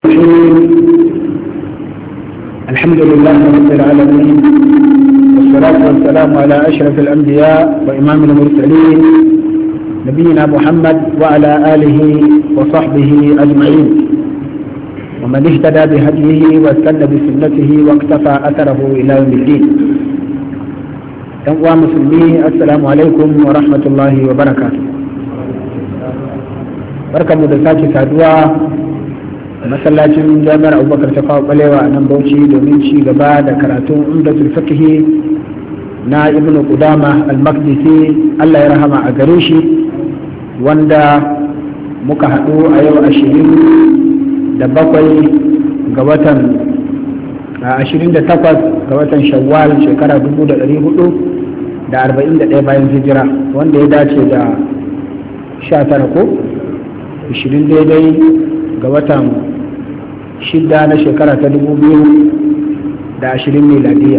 الحمد لله رب العالمين، والصلاة والسلام على أشرف الأنبياء وإمام المرسلين نبينا محمد وعلى آله وصحبه أجمعين، ومن اهتدى بهديه واستنى بسنته واقتفى أثره إلى يوم الدين. أيها المسلمين، السلام عليكم ورحمة الله وبركاته. بركة مدرسات سادوا masallacin jami'ar abubakar ta kawo balewa a nan bauchi domin ci gaba da karatun umdatul fiqh na ibnu qudama al-maqdisi Allah ya rahama a gare shi, wanda muka haɗu a yau 27 ga watan 28 ga watan shawwal shekara 1441 bayan hijira, wanda ya dace da 19 ko 20 daidai ga watan 6 na shekara ta 2020 miladiya.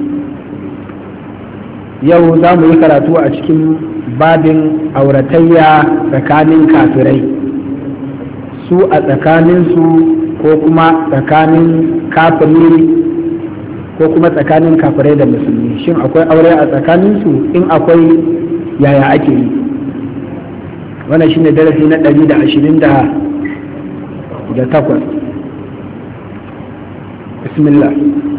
Yau za mu yi karatu a cikin babin auratayya tsakanin kafirai, su a tsakaninsu ko kuma tsakanin kafiri ko kuma tsakanin kafirai da musulmi. Shin akwai aure a tsakaninsu? In akwai, yaya ake yi? Wannan shine darasi na 128. بسم الله.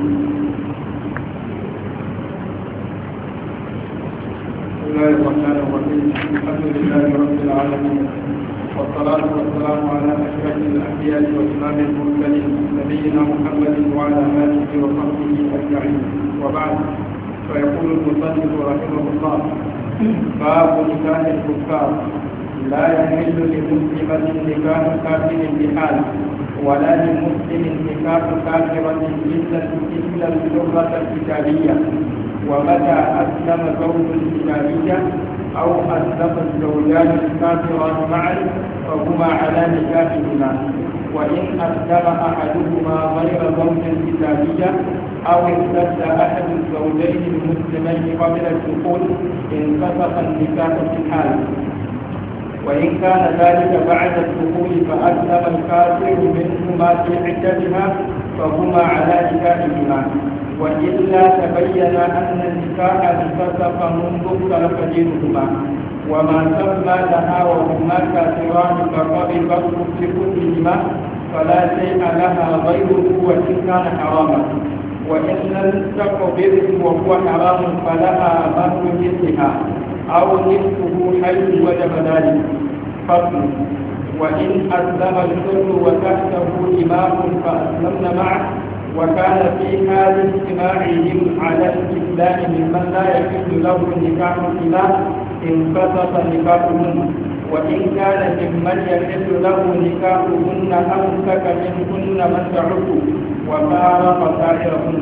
بسم الله الرحمن الرحيم. الحمد لله رب العالمين، والصلاة والسلام على أشرف الأنبياء وإمام المرسلين نبينا محمد وعلى آله وصحبه أجمعين، وبعد. فيقول المصنف رحمه الله: باب نكاح الكفار. لا يحل لمسلمة نكاح كافر بحال، ولا لمسلم نكاح كافرة إلا اللغة الكتابية. ومتى أسلم زوج الكتابية أو أسلم الزوجان الكافران معا فهما على نكاحهما، وإن أسلم أحدهما غير زوج الكتابية أو ارتد أحد الزوجين المسلمين قبل الدخول انفسخ النكاح في الحال. وإن كان ذلك بعد الدخول فأسلم الكافر منهما في عدتها فهما على نكاحهما، وإلا تبين أن النكاح انفسخ منذ اختلف دينهما. وما سمى لها وهما كافران فقبضت لكلهما فلا شيء لها غيره وإن كان حراما، وإن لم تقبضه وهو حرام فلها مهر مثلها أو نصفه حيث وجب ذلك. فصل: وإن أسلم الحر وتحته إمام فأسلمن معه، وكان في حال اجتماعهم على الإسلام ممن لا يحل له النكاح إلا انفسخ نكاحهن، وإن كان ممن يحل له نكاحهن أمسك منهن من تعد وفارق سائرهن.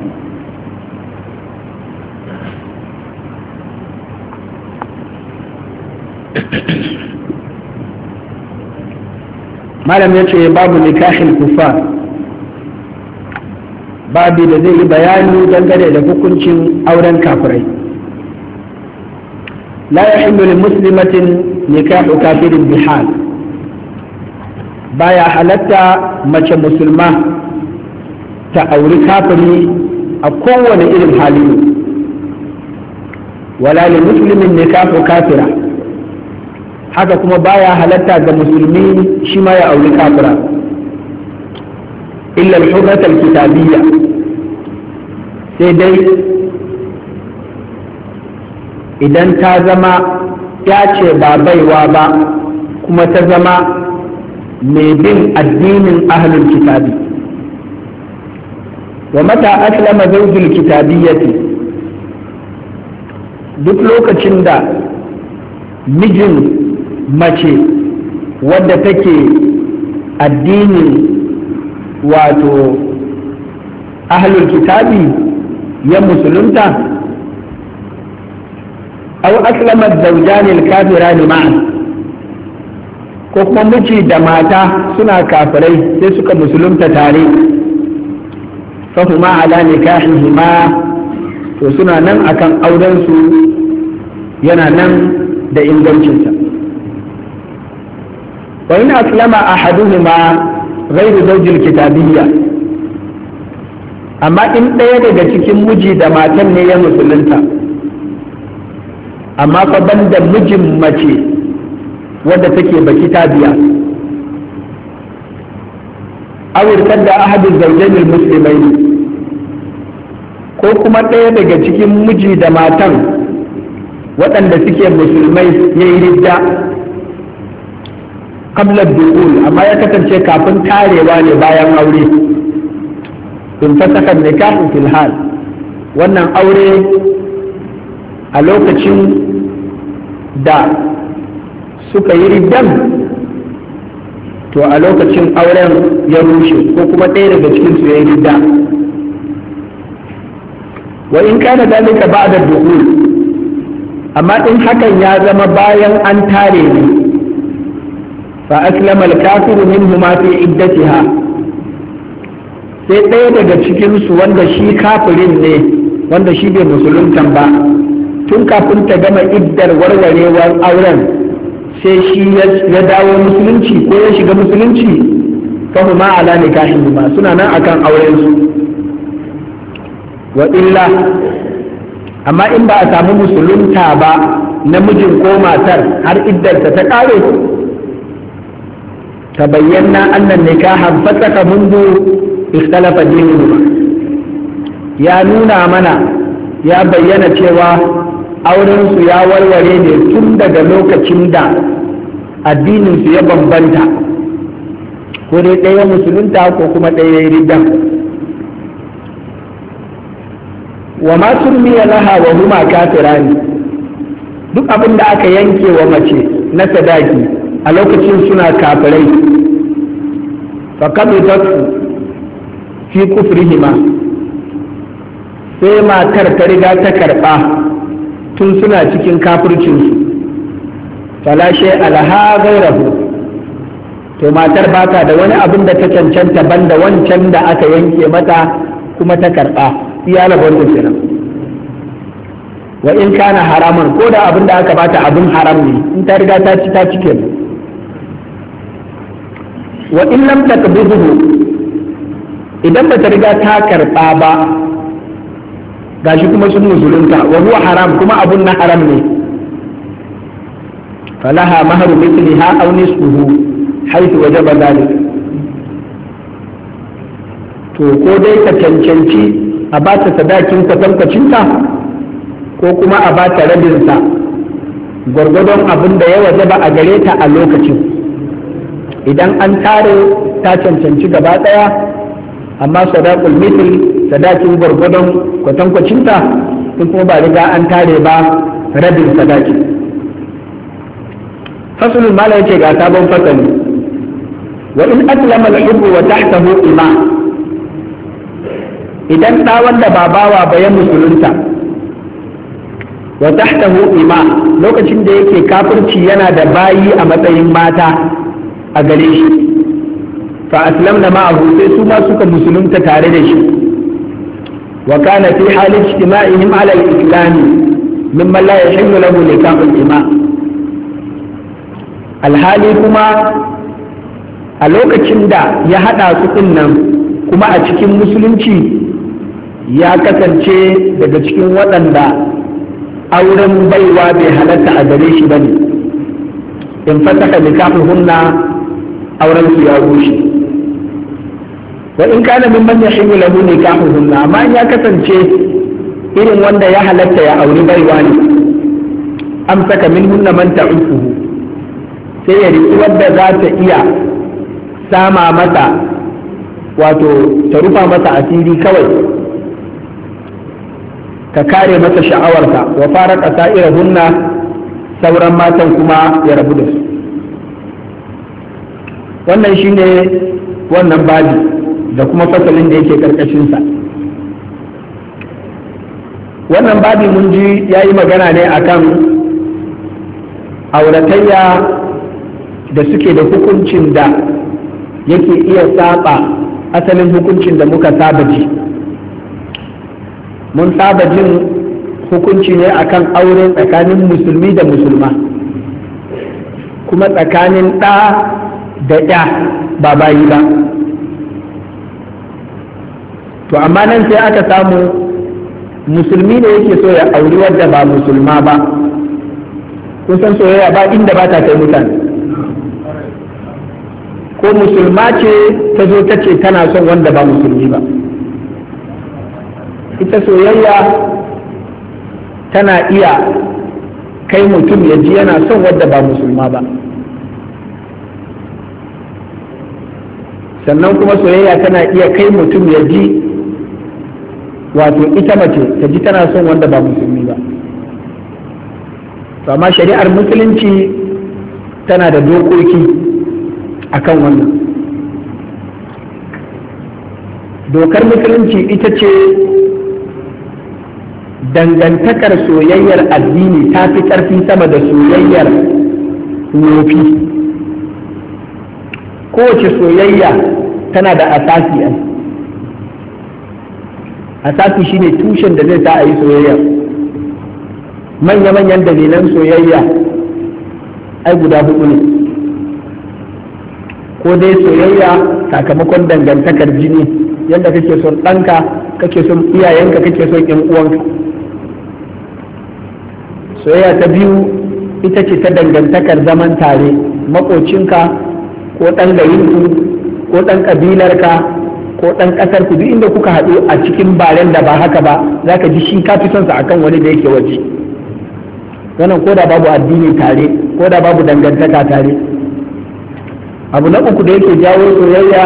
malam ya ce babu nikahin kufar, babu da zai yi bayani dangane da hukuncin auren kafirai. la yahillu lil muslimatin nikahu kafirin bihal, baya halatta mace musulma ta auri kafiri a kowane irin hali. wala lil muslimin nikahu kafira, haka kuma baya halatta ga musulmi shi ma ya auri kafira. illa al-hurrat al-kitabiyya, sai dai idan ta zama ya ce ba baiwa ba kuma ta zama mai bin addinin ahlul kitabi. wa mata aslama zawjul kitabiyyati, duk lokacin da mijin mace wadda take addinin wato ahlul kitabi ya musulunta, aw aslama zawjani al-kafirani ma'an, ko kuma miji da mata suna kafirai sai suka musulunta tare, fa huma ala nikahihima, to suna nan akan auren su yana nan da ingancinsa. wa in aslama ahaduhuma ghairu zawjil kitabiyya, amma in ɗaya daga cikin miji da matan ne ya musulunta, amma fa banda mijin mace wadda take baki tabiya, awirkar da ahadin zaujain musulmai, ko kuma ɗaya daga cikin miji da matan waɗanda suke musulmai ya yi ridda qabla dukhul, amma ya kasance kafin tarewa ne bayan aure, in fasaka nikahu fil hal, wannan aure a lokacin da suka yi riddan to a lokacin auren ya rushe, ko kuma ɗaya daga cikin su ya yi ridda. wa in kana dalika ba'da dukhul, amma in hakan ya zama bayan an tare ne, fa aslama al-kafiru minhuma fi iddatiha, sai ɗaya daga cikin su wanda shi kafirin ne, wanda shi bai musuluntan ba, tun kafin ta gama iddar warwarewar auren sai shi ya dawo musulunci ko ya shiga musulunci, fa huma ala nikahihima, suna nan akan auren su. wa illa, amma in ba a samu musulunta ba namijin ko matar har iddarta ta ƙare, ta bayyana annan nikahan fasaka mundu ikhtalafa dinuhuma, ya nuna mana, ya bayyana cewa aurensu ya warware ne tun daga lokacin da addininsu ya bambanta, ko dai ɗaya musulunta ko kuma ɗaya ya yi riddan. wa ma turmiya laha wa huma kafirani, duk abin da aka yanke wa mace na sadaki a lokacin suna kafirai, fa qabitatu fi kufrihima, sai matar ta riga ta karɓa tun suna cikin kafircinsu, fala shay alaha ghayrahu, to matar ba ta da wani abin da ta cancanta banda wancan da aka yanke mata kuma ta karɓa, iya labon da kenan. wa in kana haraman, ko da abin da aka bata abin haram ne, in ta riga ta ci ta cike mu. wa in lam taqbiduhu, idan ba ta riga ta karɓa ba, gashi kuma sun musulunta, wa huwa haram, kuma abun na haram ne, falaha mahru mithliha aw nisfuhu haythu wajaba dhalik, to ko dai ka cancanci a ba ta sadakin kwatankwacinta, ko kuma a ba ta rabinsa gwargwadon abin da ya wajaba a gare ta a lokacin. idan an tare ta cancanci gaba ɗaya, amma sadaqul mithl, sadakin gwargwadon kwatankwacinta, in kuma ba riga an tare ba, rabin sadaki. fasulun mala yace ga sabon fasali. wa in aslama al-hubbu wa tahtahu ima, idan ɗa wanda ba bawa ba ya musulunta, wa tahtahu ima, lokacin da yake kafirci yana da bayi a matsayin mata a gare shi, fa aslamna ma'ahu, sai su ma suka musulunta tare da shi, wa kana fi hali ijtima'ihim ala al-islam mimman la yahillu lahu nikahu al-ima, alhali kuma a lokacin da ya hada su din nan kuma a cikin musulunci ya kasance daga cikin waɗanda auren baiwa bai halatta a gare shi bane, in fasaka nikahuhunna, auren su ya rushe. wa in kana mimman yahillu lahu nikahuhunna, amma in ya kasance irin wanda ya halatta ya auri baiwa ne, amsaka minhunna man ta'ufuhu, sai ya riƙi wadda za ta iya sama mata, wato ta rufa masa asiri kawai, ka kare masa sha'awarsa, wa fara ƙasa hunna, sauran matan kuma ya rabu da su. wannan shine wannan babi da kuma fasalin da yake karkashinsa. wannan babi mun ji ya yi magana ne akan auratayya da suke da hukuncin da yake iya saba asalin hukuncin da muka saba ji. mun saba jin hukunci ne akan aure tsakanin musulmi da musulma, kuma tsakanin ɗa da ya ba bayi ba, to amma nan sai aka samu musulmi ne yake so ya auri wadda ba musulma ba. Kun san soyayya ba inda ba ta kai mutane. Ko musulma ce ta zo ta ce tana son wanda ba musulmi ba. Ita soyayya tana iya kai mutum ya ji yana son wadda ba musulma ba. Sannan kuma soyayya tana iya kai mutum ya ji wato ita mace ta ji tana son wanda ba musulmi ba. To amma shari'ar musulunci tana da dokoki akan wannan. Dokar musulunci ita ce dangantakar soyayyar addini ta fi ƙarfi sama da soyayyar wofi. Kowace soyayya tana da asasi. Asasi shine tushen da zai sa a yi soyayya. Manya-manyan dalilan soyayya ai guda hudu ne. Ko dai soyayya sakamakon dangantakar jini, yadda kake son ɗanka, kake son iyayenka, kake son ƴan uwanka. Soyayya ta biyu ita ce ta dangantakar zaman tare, maƙocinka ko ɗan garinku ko ɗan ƙabilarka ko ɗan ƙasar ku, duk inda kuka haɗu a cikin baren da ba haka ba, za ka ji shi ka fi son sa akan wani da yake waje. Wannan ko da babu addini tare, ko da babu dangantaka tare. Abu na uku da yake jawo soyayya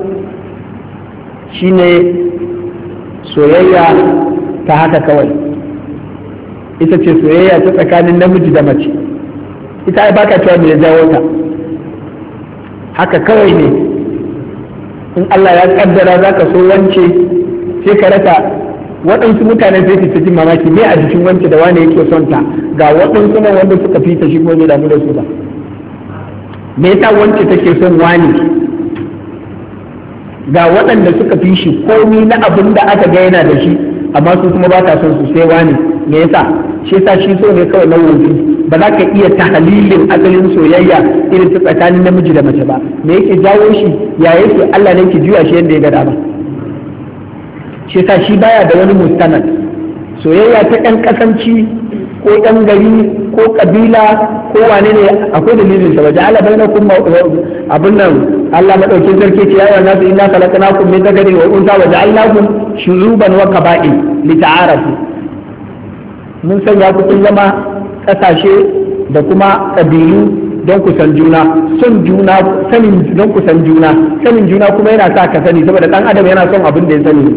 shine soyayya ta haka kawai. Ita ce soyayya ta tsakanin namiji da mace. Ita ai baka cewa me ya jawo ta. Haka kawai ne, in Allah ya kaddara za ka so wance sai ka rasa, waɗansu mutane sai su ji mamaki me a jikin wance da wane yake son ta, ga waɗansu nan wanda suka fi ta shi kuma bai damu da su ba. Me yasa wance take son wani, ga waɗanda suka fi shi komi na abin da aka ga yana da shi amma su kuma ba ta son su sai wani. Me yasa? Shi yasa shi so ne kawai na wofi. Ba za ka iya tahlilin asalin soyayya irin ta tsakanin namiji da mace ba. Me yake jawo shi? Ya yake Allah ne yake juya shi yadda ya ga dama. Shi yasa shi baya da wani mustanad. Soyayya ta ɗan kasanci ko ɗan gari ko kabila ko wane ne akwai dalilin sa. Waje Allah bainakum abun nan Allah madaukin sarki ce ya yi nasu inna khalaqnakum min dhakarin wa unsa wa ja'alnakum shu'uban wa qaba'il lita'arafu. Mun sanya ku kun zama ƙasashe da kuma ƙabilu don ku san juna, son juna, sanin don ku san juna, sanin juna kuma yana sa ka sani, saboda ɗan adam yana son abin da ya sani.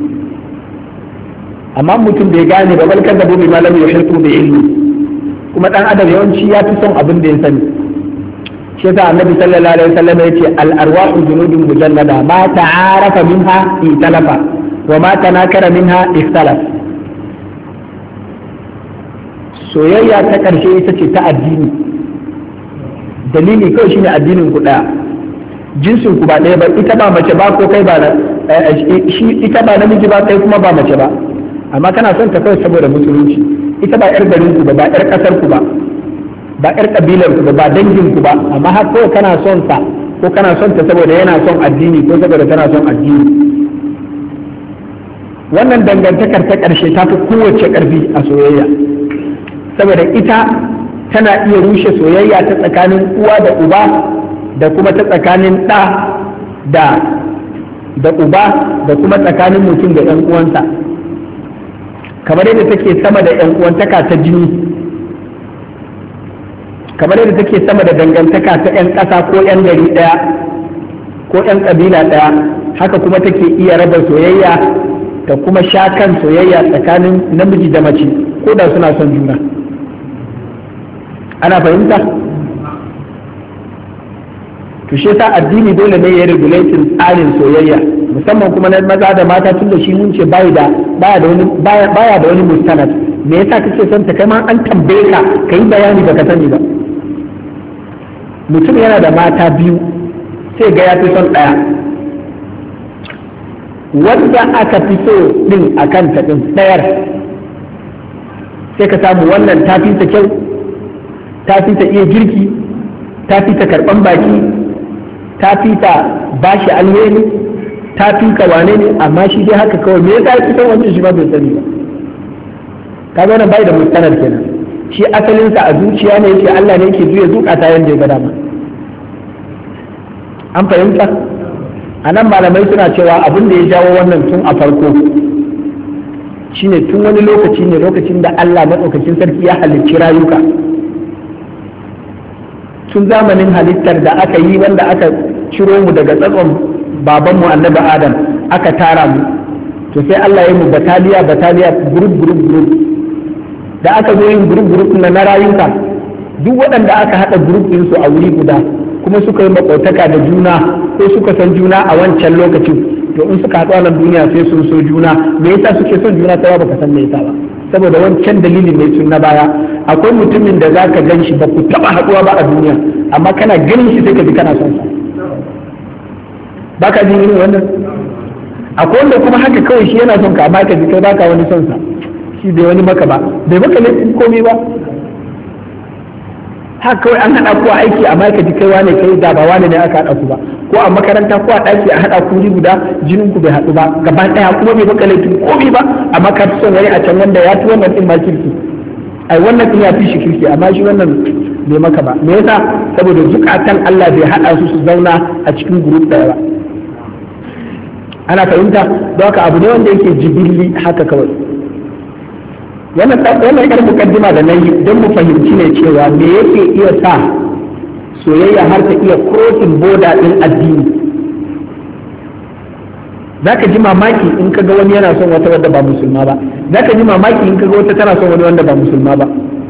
Amma mutum bai gane ba, balkar da bobe malami ya shirku bai ilmi, kuma ɗan adam yawanci ya fi son abin da ya sani. Shi yasa annabi sallallahu alaihi wasallam ya ce al-arwahu junudun mujallada ma ta'arafa minha italafa wa ma tanakara minha ikhtalafa. Soyayya ta ƙarshe ita ce ta addini. Dalili kawai shine addinin ku ɗaya, jinsin ku ba ɗaya ba, ita ba mace ba ko kai ba ita ba namiji ba kai kuma ba mace ba, amma kana son ta kawai saboda musulunci. Ita ba 'yar garin ku ba, ba 'yar ƙasar ku ba, ba 'yar ƙabilar ku ba, ba dangin ku ba, amma har kawai kana son ta ko kana son ta saboda yana son addini ko saboda tana son addini. Wannan dangantakar ta ƙarshe ta fi kowace ƙarfi a soyayya. Saboda ita tana iya rushe soyayya ta tsakanin uwa da uba da kuma ta tsakanin ɗa da uba da kuma tsakanin mutum da ‘yan uwansa, kamar yadda take sama da ‘yan uwantaka ta jini, kamar yadda take sama da dangantaka ta ‘yan ƙasa ko ‘yan gari ɗaya ko ‘yan ƙabila ɗaya, haka kuma take iya raba soyayya da kuma sha kan soyayya tsakanin namiji da mace ko da suna son juna. Ana fahimta? To shi yasa addini dole ne ya regulating tsarin soyayya, musamman kuma na maza da mata, tun da shi mun ce baya da wani mustanad. Me yasa kake son ta, kai ma an tambaye ka kai bayani baka sani ba. Mutum yana da mata biyu sai ga ya fi son ɗaya, wanda aka fi so din akan ta din ɗayar sai ka samu wannan ta fi ta kyau, ta fi ta iya girki, ta fi ta karɓan baki, ta fi ta bashi alheri, ta tuka wane ne, amma shi dai haka kawai me yasa yake son wancan shi ba bai sani ba. kaga wannan bai da mustanar kenan, shi asalinsa a zuciya ne yake Allah ne yake juya zukata yanda ya ga dama. an fahimta. a nan malamai suna cewa abin da ya jawo wannan tun a farko shine tun wani lokaci ne, lokacin da Allah maɗaukakin sarki ya halicci rayuka, tun zamanin halittar da aka yi wanda aka ciro mu daga tsatson babanmu annabi Adam aka tara mu, to sai Allah ya mu bataliya group da aka zo yin group na rayuka, duk waɗanda aka haɗa group ɗinsu a wuri guda kuma suka yi makwautaka da juna ko suka san juna a wancan lokacin, to in suka haɗu a nan duniya sai sun so juna. me yasa suke son juna ta baka san me yasa ba, saboda wancan dalilin ne tun na baya. akwai mutumin da zaka gan shi ba ku taɓa haɗuwa ba a duniya, amma kana ganin shi sai ka ji kana son sa. baka jin irin wannan? akwai wanda kuma haka kawai shi yana son ka amma ka ji kai baka wani son sa, shi bai wani maka ba, bai maka laifin komai ba. haka kawai an haɗa ku a aiki amma ka ji kai wane kai da ba wane ne aka haɗa ku ba, ko a makaranta ko a ɗaki a haɗa ku guda jinin ku bai haɗu ba gaba ɗaya, kuma bai maka laifin komai ba, amma ka fi son wani a can wanda ya fi wannan ɗin ma kirki. ai wannan ɗin ya fi shi kirki amma shi wannan bai maka ba. me yasa? saboda zukatan Allah bai haɗa su zauna a cikin group ɗaya ba. ana fahimta. don haka abu ne wanda yake jibilli haka kawai. wannan yar mukaddima da nayi don mu fahimci ne cewa me yake iya sa soyayya har ta iya crossing border din addini. zaka ji mamaki in kaga wani yana son wata wadda ba musulma ba, zaka ji mamaki in kaga wata tana son wani wanda ba musulma ba.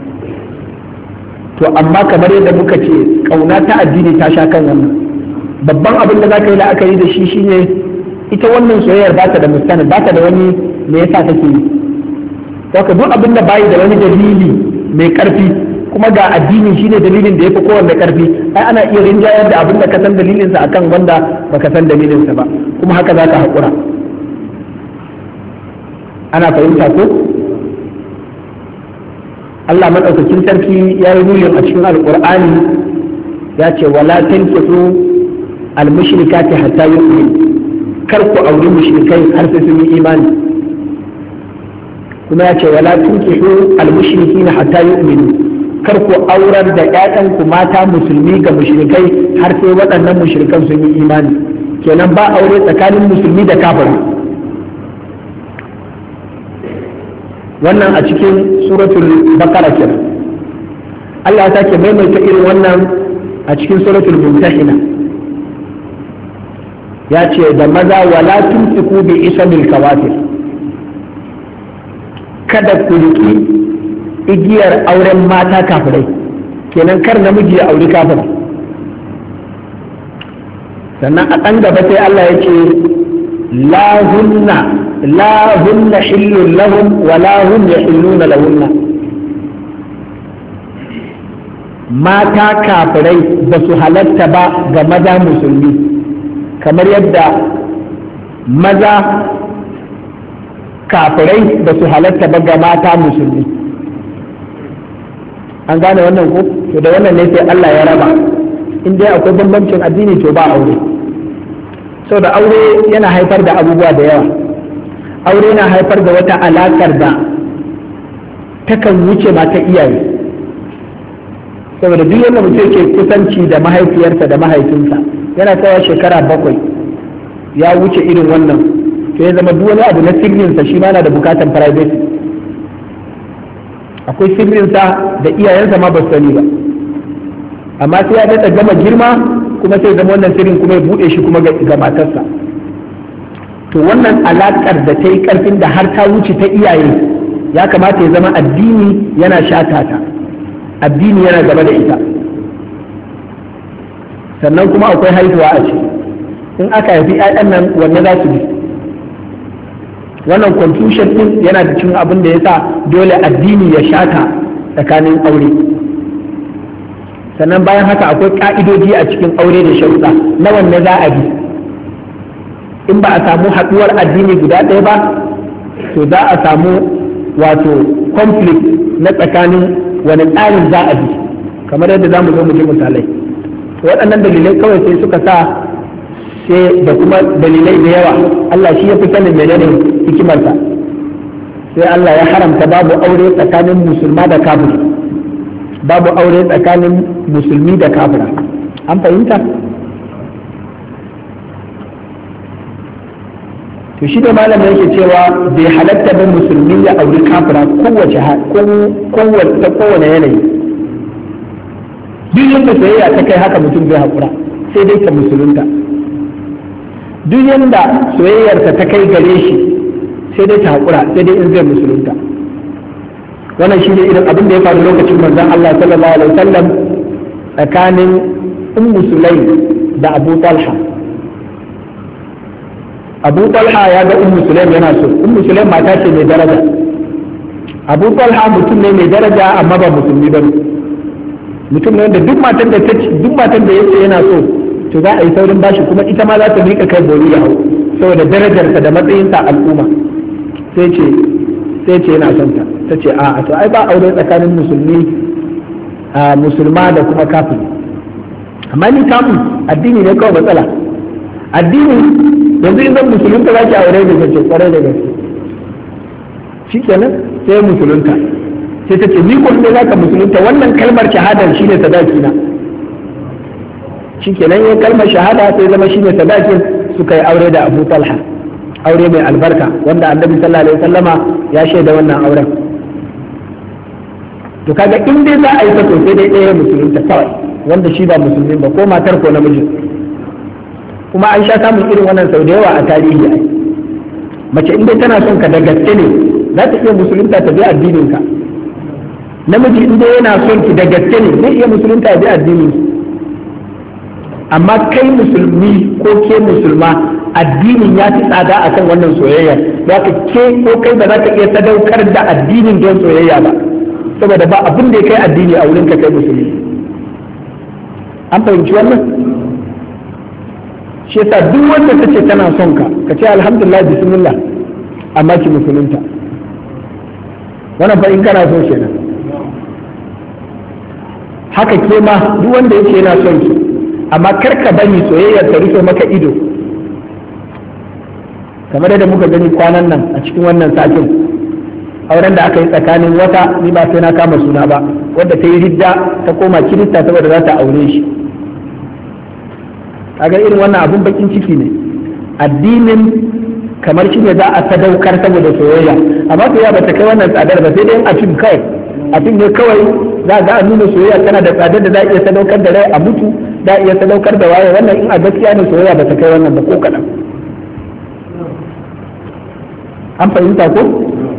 to amma kamar yadda muka ce kauna ta addini ta sha kan wannan. babban abin da zaka yi la'akari da shi shine ita wannan soyayyar ba ta da mustana, ba ta da wani me yasa take yi. Saka duk abin da bayi da wani dalili mai karfi kuma ga addini shine dalilin da yafi kowanne karfi, ai ana iya rinjayar da abin da ka san dalilinsa akan wanda baka san dalilinsa ba, kuma haka za ka haƙura. ana fahimta ko? Allah maɗaukakin sarki ya yi nulin a cikin alƙur'ani ya ce wala tankisu al-mushrikati hatta yu'min, kar ku auri mushrikai har sai sun yi imani. kuma ya ce wala tunkihu al-mushrikina hatta yu'minu, kar ku aurar da ƴaƴanku mata musulmi ga mushrikai har sai waɗannan mushrikan sun yi imani. kenan ba aure tsakanin musulmi da kafiri. wannan a cikin suratul baqara kenan. Allah ya sake maimaita irin wannan a cikin suratul mumtahina, ya ce da maza wala tunfiqu bi ismil kawafir, kada ku riƙi igiyar auren mata kafirai, kenan kar namiji ya auri kafir. sannan a ɗan gaba sai Allah ya ce la hunna hillun lahum wa la hum yahilluna lahunna, mata kafirai ba su halatta ba ga maza musulmi kamar yadda maza kafirai ba su halatta ba ga mata musulmi. an gane wannan ko? to da wannan ne sai Allah ya raba, in dai akwai bambancin addini to ba aure. sau da aure yana haifar da abubuwa da yawa. aure yana haifar da wata alakar da takan wuce mata iyaye, saboda duk yadda mutum ke kusanci da mahaifiyarsa da mahaifinsa yana kawo shekara 7 ya wuce irin wannan, to ya zama duk wani abu na sirrinsa shi ma na da bukatan privacy. akwai sirrinsa da iyayensa ma ba su sani ba, amma sai ya daɗa gama girma kuma sai zama wannan sirrin kuma ya buɗe shi kuma ga matarsa. to wannan alaƙar da ta yi ƙarfin da har ta wuce ta iyaye, ya kamata ya zama addini yana shata ta, addini yana gaba da ita. sannan kuma akwai haihuwa a ciki, in aka haifi 'ya'yan nan wanne za su bi? wannan confusion din yana da cikin abin da ya sa dole addini ya shata tsakanin aure. sannan bayan haka akwai ka'idoji a cikin aure da sharuɗa na wanne za a bi. in ba a samu haɗuwar addini guda ɗaya ba to za a samu wato conflict na tsakanin wani tsarin za a bi, kamar yadda za mu zo mu ji misalai. waɗannan dalilai kawai sai suka sa sai da kuma dalilai da yawa Allah shi ya fi sanin menene hikimarsa sai Allah ya haramta babu aure tsakanin musulma da kafiri, babu aure tsakanin musulmi da kafira. An fahimta? To shi da malam yake cewa bai halatta ba musulmi ya auri kafira kowane yanayi. Duk yadda soyayya ta kai haka mutum zai haƙura sai dai ta musulunta. Duk yadda soyayyarsa ta kai gare shi sai dai ta haƙura sai dai in zai musulunta. Wannan shi ne irin abin da ya faru lokacin manzon Allah sallallahu alaihi wasallam tsakanin Ummu Sulaim da Abu Talha. Abu Talha ya ga Ummu Sulaim yana so. Ummu Sulaim mata ce mai daraja. Abu Talha mutum ne mai daraja amma ba musulmi ba ne. Mutum ne wanda duk matan da yace yana so to za a yi saurin bashi, kuma ita ma za ta miƙa kai bori ya hau saboda darajarsa da matsayinsa al'umma. Sai ce yana son ta. Ta ce a to ai ba aure tsakanin musulma da kuma kafiri. Amma ni kafin addini ne kawai matsala. Addini yanzu in zan musulunta za ki aure da gaske kwarai da gaske. Shikenan sai musulunta. Sai ta ce ni ko sai za ka musulunta, wannan kalmar shahadar shine sadaki na. Shikenan yin kalmar shahada sai zama shine sadakin, suka yi aure da Abu Talha, aure mai albarka wanda Annabi sallallahu alaihi wasallama ya shaida wannan auren. To kaga in dai za a yi fato sai dai ɗaya musulunta kawai wanda shi ba musulmi ba, ko matar ko namiji. Kuma an sha samun irin wannan sau da yawa a tarihi ai. Mace in dai tana son ka da gaske ne za ta iya musulunta ta bi addinin ka. Namiji in dai yana son ki da gaske ne zai iya musulunta ya bi addinin ki. Amma kai musulmi ko ke musulma addinin ya fi tsada akan wannan soyayya. Za ka ke ko kai ba za ka iya sadaukar da addinin don soyayya ba, saboda ba abin da ya kai addini a wurin ka kai musulmi. An fahimci wannan? Shi yasa duk wanda ta ce tana son ka ce alhamdulillah bismillah, amma ki musulunta. Wannan fa in kana so kenan. Haka ke ma duk wanda yake yana son ki, amma kar ka bani soyayyar ta rufe maka ido. Kamar yadda muka gani kwanan nan a cikin wannan satin, auren da aka yi tsakanin wata, ni ba sai na kama suna ba, wadda ta yi ridda ta koma kirista saboda za ta aure shi. Kaga irin wannan abun bakin ciki ne. Addinin kamar shi ne za a sadaukar saboda soyayya, amma soyayya ba ta kai wannan tsadar ba, sai dai a fim kawai. A fim ne kawai za a nuna soyayya tana da tsadar da za a iya sadaukar da rai a mutu, za a iya sadaukar da waye. Wannan in a gaskiya ne soyayya ba ta kai wannan ba ko kaɗan. An fahimta ko?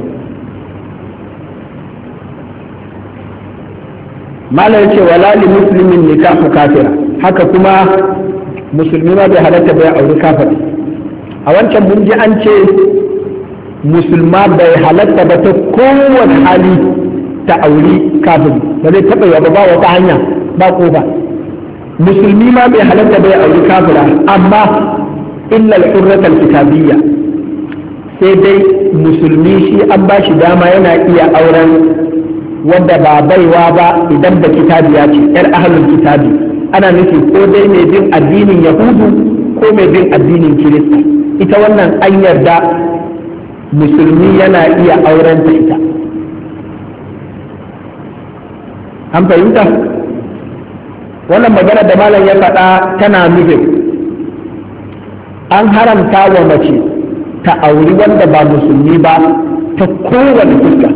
Malam ya ce wala li muslimin nikahu kafira, haka kuma musulmi ma bai halatta bai auri kafiri. A wancan mun ji an ce musulma bai halatta ba ta kowane hali ta auri kafiri, ba zai taɓa yawa ba wata hanya ba kofa. Musulmi ma bai halatta bai auri kafira, amma illa al-hurratul kitabiyya, sai dai musulmi shi an ba shi dama yana iya auren wanda ba baiwa ba idan da kitabiya ce, yar ahlul kitabi. Ana nufi ko dai mai bin addinin yahudu ko mai bin addinin kirista. Ita wannan an yarda musulmi yana iya auren ta ita. An fahimta? Wannan magana da malam ya faɗa tana nufin an haramta wa mace ta auri wanda ba musulmi ba ta kowane fuska.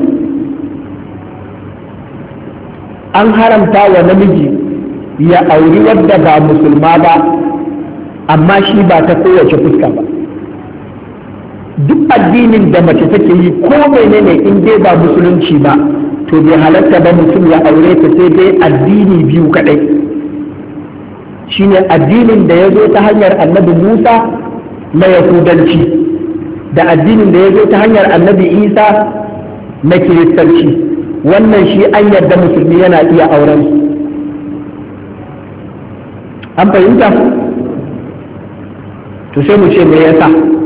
An haramta wa namiji ya auri wadda ba musulma ba, amma shi ba ta kowace fuska ba. Duk addinin da mace take yi ko menene in dai ba musulunci ba, to bai halatta ba mutum ya aure ta, sai dai addini biyu kadai. Shine addinin da ya zo ta hanyar annabi Musa na Yahudanci, da addinin da ya zo ta hanyar annabi Isa na Kiristanci. Wannan shi an yarda musulmi yana iya auren su. An fahimta? To sai mu ce me yasa?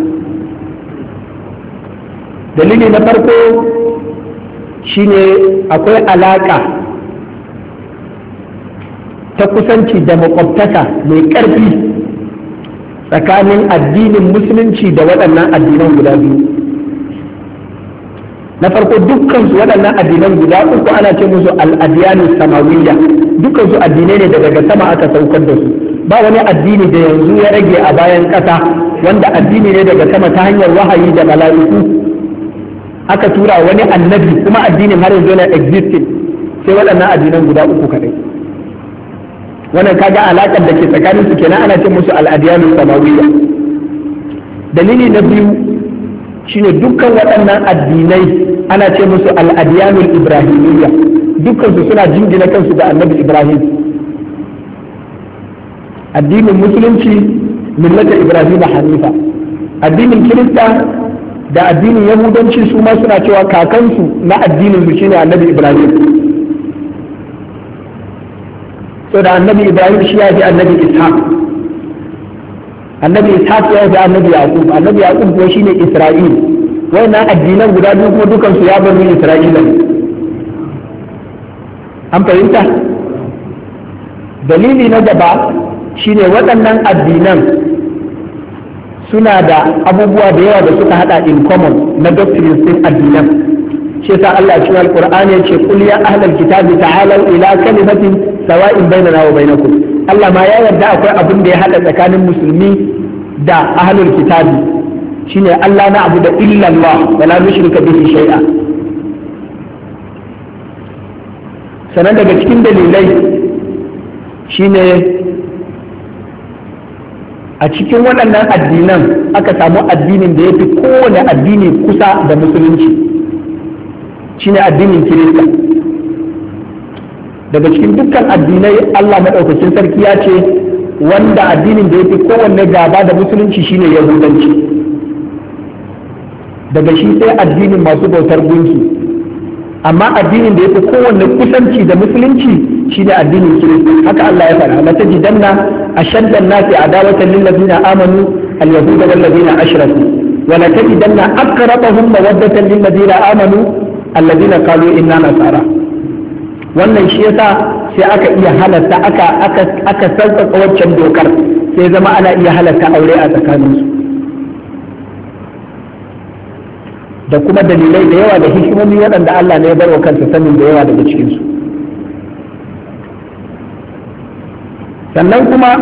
Dalili na farko shine akwai alaka ta kusanci da makwabtaka mai ƙarfi tsakanin addinin musulunci da waɗannan addinan guda biyu. Na farko dukkansu waɗannan addinan guda uku ana ce musu al'adiyanu samawiyya, dukkansu addinai ne daga sama aka saukar da su. Ba wani addini da yanzu ya rage a bayan ƙasa wanda addini ne daga sama ta hanyar wahayi da mala'iku aka tura wani annabi kuma addinin har yanzu yana existing, sai waɗannan addinan guda uku kaɗai. Wannan kaga alaƙar da ke tsakanin su kenan ana ce musu al'adiyanu samawiyya. Dalili na biyu shine dukkan waɗannan addinai ana ce musu al'adiyanul ibrahimiyya, dukkansu suna jingina kansu ga annabi Ibrahim. Addinin musulunci millata Ibrahim hanifa, addinin kirista da addinin yahudanci su ma suna cewa kakansu na addinin su shine annabi Ibrahim. So da annabi Ibrahim shi ya fi annabi Ishaq, annabi Ishaq ya fi annabi Yaqub, annabi Yaqub kuwa shine Isra'il. Wannan addinan guda biyu kuma dukansu ya bar min Isra'ila. An fahimta? Dalili na gaba shine waɗannan addinan suna da abubuwa da yawa da suka hada in common na doctrines din addinan. Shi yasa Allah cikin Al-Qur'ani ya ce qul ya ahlal kitabi ta'alu ila kalimatin sawa'in bainana wa bainakum. Allah ma ya yarda akwai abin da ya hada tsakanin musulmi da ahlul kitabi, shine Allah na abu da illa Allah wa la nushrika bihi shay'a. Sanan daga cikin dalilai shine a cikin waɗannan addinan aka samu addinin da ya fi kowane addini kusa da musulunci, shine addinin Kirista. Daga cikin dukkan addinai Allah maɗaukacin sarki ya ce wanda addinin da ya fi kowanne gaba da musulunci shine Yahudanci. Daga shi sai addinin masu bautar gunki, amma addinin da ya fi kowanne kusanci da musulunci shine addinin Kirista. Haka Allah ya faɗa, la tajidanna ashadda an-nasi adawatan lil ladina amanu al-yahuda wal ladina ashraku wa la tajidanna aqrabahum mawaddatan lil ladina amanu alladina qalu inna nasara. Wannan shi yasa sai aka iya halatta aka sauƙaƙa waccan dokar, sai zama ana iya halatta aure a tsakaninsu. Da kuma dalilai da yawa da hikimomi waɗanda Allah ne ya bar wa kansa sanin da yawa daga cikinsu. Sannan kuma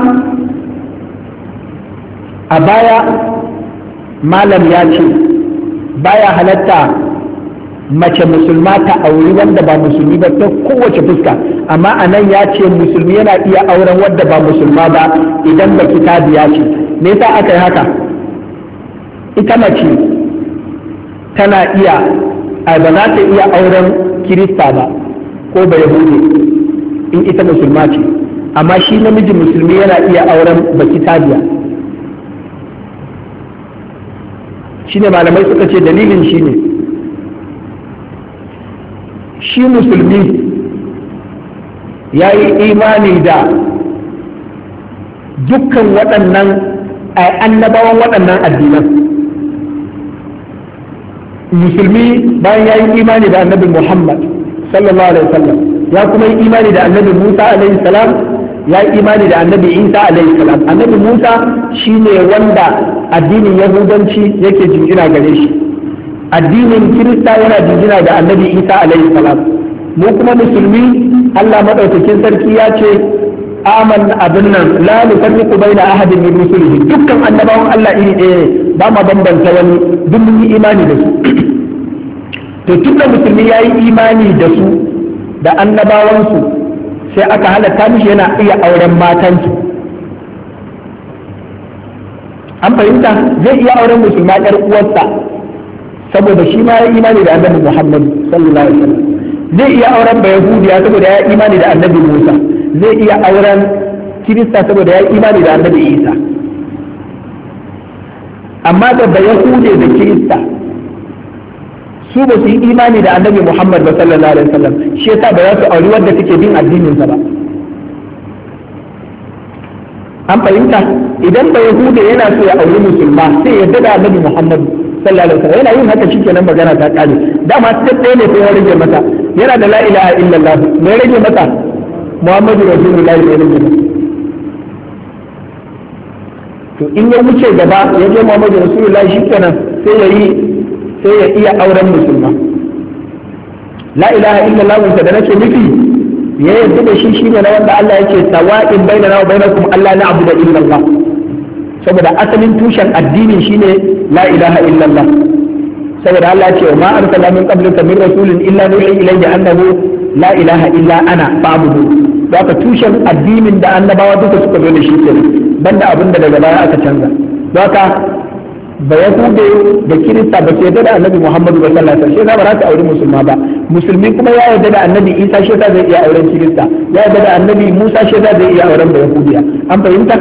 a baya malam ya ce baya halatta mace musulma ta auri wanda ba musulmi ba ta kowace fuska, amma a nan ya ce musulmi yana iya auren wanda ba musulma ba idan ba kitabiya ce. Me yasa aka yi haka? Ita mace tana iya ba za ta iya auren kirista ba ko ba yahudi in ita musulma ce, amma shi namiji musulmi yana iya auren ba kitabiya. Shine malamai suka ce dalilin shine shi musulmi ya yi imani da dukkan waɗannan annabawan waɗannan addinan. Musulmi bayan ya yi imani da annabi Muhammad sallallahu alaihi wasallam, ya kuma yi imani da annabi Musa alaihi salam, ya yi imani da annabi Isa alaihi salam. Annabi Musa shine wanda addinin Yahudanci yake jingina gare shi, addinin Kirista yana jingina da annabi Isa alaihi salam. Mu kuma musulmi Allah madaukakin sarki ya ce aman abin nan la nufarriqu baina ahadin min rusulihi, dukkan annabawan Allah iri ɗaya ne, ba ma bambanta wani, duk mun yi imani da su. To tunda musulmi ya yi imani da su da annabawansu, sai aka halatta mishi yana iya auren matansu. An fahimta? Zai iya auren musulma ƴar uwarsa saboda shi ma ya imani da annabi Muhammad sallallahu alaihi wasallam. Zai iya auren bayahudiya saboda ya imani da annabi Musa. Zai iya auren kirista saboda ya imani da annabi Isa. Amma da bayahude da kirista su ba su yi imani da annabi Muhammad ba sallallahu alaihi wasallam, shi yasa ba za su auri wanda take bin addinin sa ba. An fahimta? Idan bayahude yana so ya auri musulma sai ya da annabi Muhammad sallallahu alaihi wasallam, yana yin haka shikenan magana ta kare. Dama sai ɗaya ne sai ya rage mata, yana da la ilaha illallah, me ya rage mata? Muhammadu rasulullahi ne rage mata. To to in ya wuce gaba ya je Muhammadu Rasulullahi shikenan sai ya iya auren musulma. La ilaha illallah da nake nufi ya yarda da shi shine na wanda Allah yake sawa'in bainana wa bainakum alla na'budu illa Allah, saboda asalin tushen addini shine la ilaha illallah. saboda Allah ya ce ma arsalna min qablika min rasulin illa nuhi ilayhi annahu la ilaha illa ana fa'budu. Haka tushen addinin da annabawa duka suka zo da shi kenan, banda abin da daga baya aka canza. Haka ba yahude da kirista ba su yarda da annabi Muhammadu sallallahu alaihi wasallam, shi ba za ta auri musulma ba. Musulmi kuma ya yarda da annabi Isa, shi zai iya auren kirista. Ya yarda da annabi Musa, shi zai iya auren da yahudiya. An fahimta?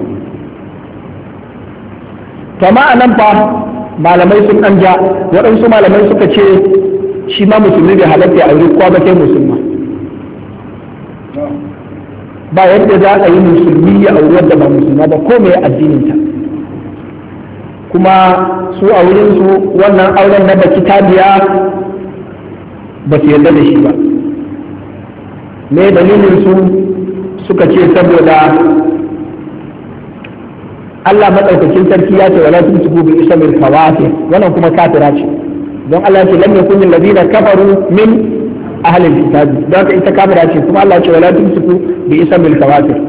Kama a nan fa malamai sun ɗan ja, waɗansu malamai suka ce shi ma musulmi bai halatta ya aure kowa ba sai musulma. Ba yadda za a yi musulmi ya auri wadda ba musulma ba ko mai addininta. Kuma su a wurinsu wannan auren na baki tabiya ba su yarda da shi ba. Me dalilin su suka ce saboda Allah madaukakin sarki ya ce wala tumsiku bi ismil kawafir, wannan kuma kafira ce, don Allah ya ce lam yakun alladhina kafaru min ahli alkitab, don ka ita kafira ce, kuma Allah ya ce wala tumsiku bi ismil kawafir.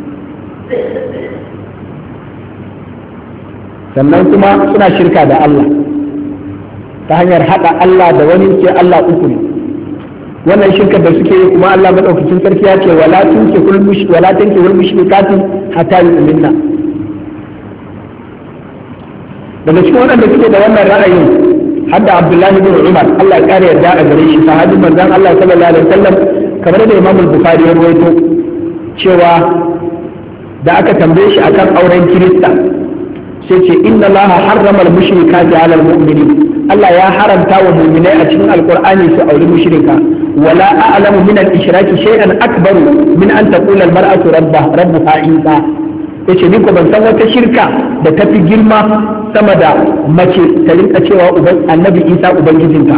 Sannan kuma suna shirka da Allah ta hanyar hada Allah da wani, ce Allah uku ne. Wannan shirka da suke yi kuma Allah madaukakin sarki ya ce wala tunkihul mushrikati hatta yu'minna. Daga cikin waɗanda suke da wannan ra'ayin har da Abdullahi bin Umar, Allah ya kare yarda a gare shi, sahabin manzon Allah sallallahu alaihi wasallam, kamar da Imam Bukhari ya rawaito cewa da aka tambaye shi akan auren Kirista sai ce inna Allah harrama al-mushrikati 'ala al-mu'minin, Allah ya haramta wa mu'minai a cikin alqur'ani su auri mushrika. wala a'lamu min al-ishraki shay'an akbar min an taqula al-mar'atu rabbuha Isa. Yace ni ko ban san wata shirka da tafi girma sama da mace ta rinka cewa annabi Isa ubangijinta,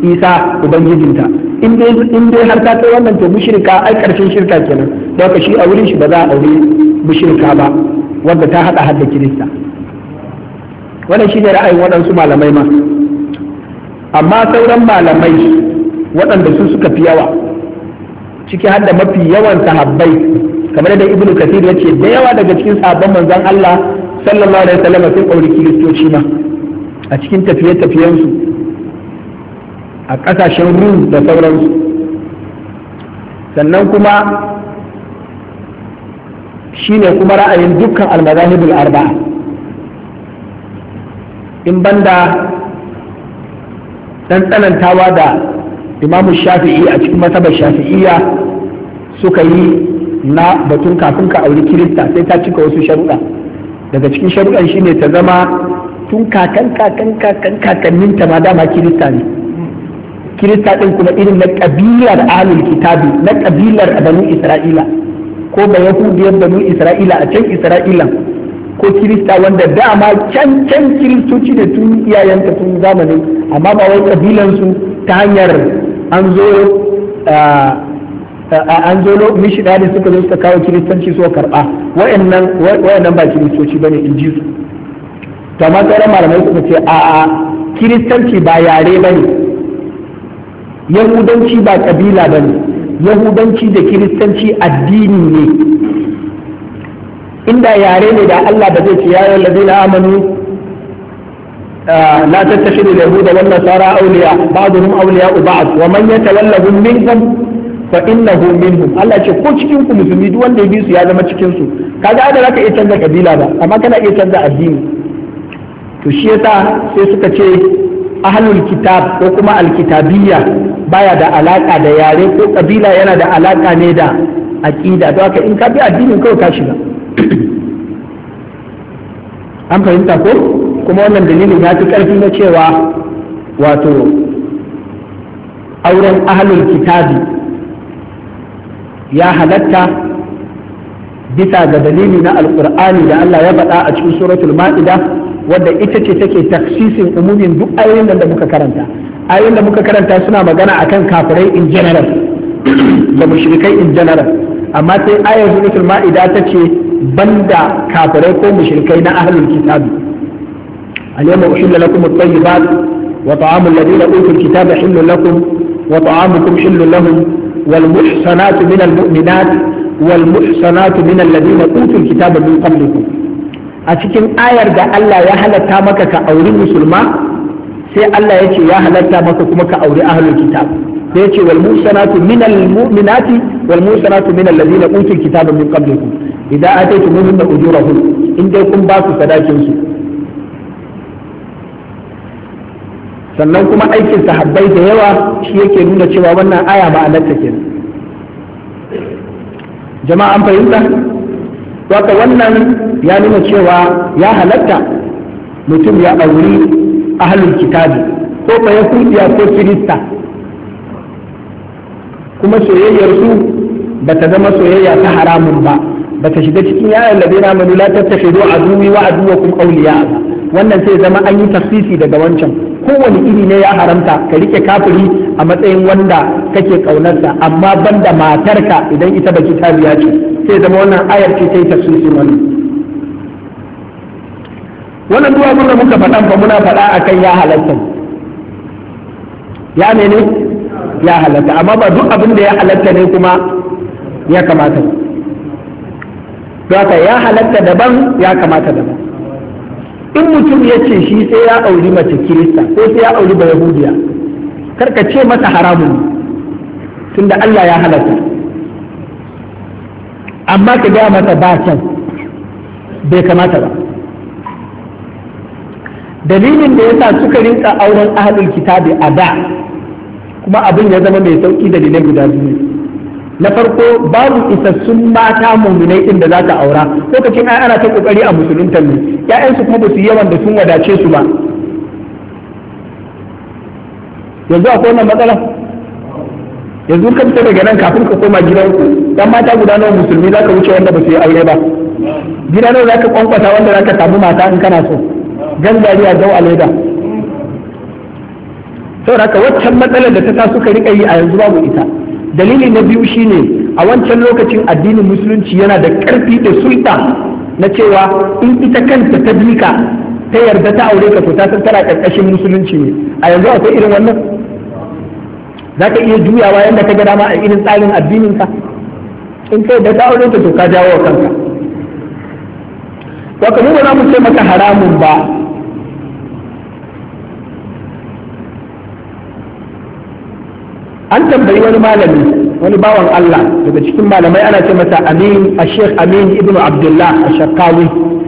in dai har ta kai wannan to mushrika ai karshen shirka kenan. don haka shi a wurin shi ba za a aure mushrika ba wanda ta hada hadda Kirista. Wannan shi ne ra'ayin waɗansu malamai ma, amma sauran malamai waɗanda su suka fi yawa ciki har da mafi yawan sahabbai, kamar da Ibn Kathir ya ce da yawa daga cikin sahabban manzon Allah sallallahu alaihi wasallam sun aure Kiristoci ma a cikin tafiye-tafiyensu a ƙasashen Rum da sauransu. Sannan kuma shi ne kuma ra'ayin dukkan al-mazahibul arba'a, in banda dan tsanantawa da Imam Shafi'i a cikin masabar Shafi'iyya suka yi na batun kafin ka auri Kirista sai ta cika wasu sharuɗa. Daga cikin sharuɗan shine ta zama tun kakanninta ma dama Kirista ne. Kirista ɗin kuma irin na ƙabilar ahlul kitabi, na ƙabilar banu Isra'ila, ko ba Yahudiyar banu Isra'ila a can Isra'ila, ko Kirista wanda dama can Kiristoci ne tun iyayenta tun zamanin, amma ba wai ƙabilansu ta hanyar an zo mishinari suka zo suka kawo Kiristanci suka karɓa, wayannan ba Kiristoci bane in ji su. To amma sauran malamai suka ce a'a, Kiristanci ba yare bane, Yahudanci ba kabila bane, Yahudanci da Kiristanci addini ne. Inda yare ne da Allah ba zai ce ya yi ladina amanu la tattashiru yahuda wan nasara awliya ba'dhum awliya'u ba'd wa man yatawallahum minkum fa innahu minhum. Allah ce ko cikin ku musulmi duk wanda ya bi su ya zama cikin su. Kaga da zaka iya canza kabila ba, amma kana iya canza addini. To shi yasa sai suka ce ahlul kitab ko kuma alkitabiyya baya da alaka da yare ko kabila, yana da alaka ne da aqida. Don haka in ka bi addinin kawai ka shiga. An fahimta ko? Kuma wannan dalilin ya fi ƙarfi na cewa wato auren ahlul kitabi ya halatta bisa ga dalili na alƙur'ani da Allah ya faɗa a cikin suratul ma'ida, wadda ita ce take taksisin umumin duk ayoyin da muka karanta. Ayoyin da muka karanta suna magana akan kafirai in general da mushrikai in general, amma sai ayar suratul ma'ida ta ce banda kafirai ko mushrikai na ahlul kitab al-yawma uhilla lakum at-tayyibat wa ta'amu alladhina utul kitaba hillun lakum wa ta'amukum hillun lahum wal muhsanatu min al-mu'minat wal muhsanatu min alladhina utul kitaba min qablikum. A cikin ayar da Allah ya halatta maka ka auri musulma sai Allah ya ce ya halatta maka kuma ka auri ahlul kitab sai ya ce wal muhsanatu min al mu'minati wal muhsanatu min alladhina utul kitaba min qablikum idza ataytumuhunna ujurahun in dai kun ba su sadakin su. Sannan kuma aikin sahabbai da yawa shi yake nuna cewa wannan aya ma'anar ta kenan. Jama'a an fahimta? Waka wannan ya nuna cewa ya halatta mutum ya auri ahlul kitabi ko ba yahudiya ko kirista kuma soyayyar su ba ta zama soyayya ta haramun ba ba ta shiga cikin ya alladina amanu la tattakhidu aduwwi wa aduwwakum awliya wannan sai zama an yi tafsisi daga wancan kowane iri ne ya haramta ka rike kafiri a matsayin wanda kake kaunarsa amma banda matarka idan ita ba kitabiya ce sai zama wannan ayar ce ta yi tafsirin wannan duwa da muka faɗan fa muna faɗa akan ya halatta ya ne ya halatta amma ba duk abin da ya halatta ne kuma ya kamata haka ya halatta daban ya kamata daban. In mutum ya ce shi sai ya auri mace kirista ko sai ya auri ba yahudiya karka ce masa haramun tunda Allah ya halatta amma ka gaya masa ba can bai kamata ba. Dalilin da yasa suka rinka auren ahlul kitabi a da kuma abin ya zama mai sauki dalilai guda biyu. Na farko babu isassun mata muminai din da za ta aura lokacin ai ana ta kokari a musulunta ne ƴaƴansu kuma ba su yawan da sun wadace su ba. Yanzu akwai wannan matsala yanzu ka fita daga nan kafin ka koma gidanku dan mata guda nawa musulmi za ka wuce wanda ba su yi aure ba gida nawa za ka kwankwata wanda za ka samu mata in kana so gangariya dau a leda. Saboda haka waccan matsalar da ta sa suka rika yi a yanzu babu ita. Dalili na biyu shine a wancan lokacin addinin musulunci yana da ƙarfi da sulta na cewa in ita kanta ta bika ta yarda ta aure ka to ta san tana ƙarƙashin musulunci ne. A yanzu akwai irin wannan za ka iya juyawa yadda ka ga dama a irin tsarin addinin ka in kai da ta aure ta to ka jawo wa kanka. Waka mu ba za mu ce maka haramun ba an tambayi wani malami wani bawan Allah daga cikin malamai ana ce masa Amin Sheikh Amin Ibn Abdullah Ash-Shakawi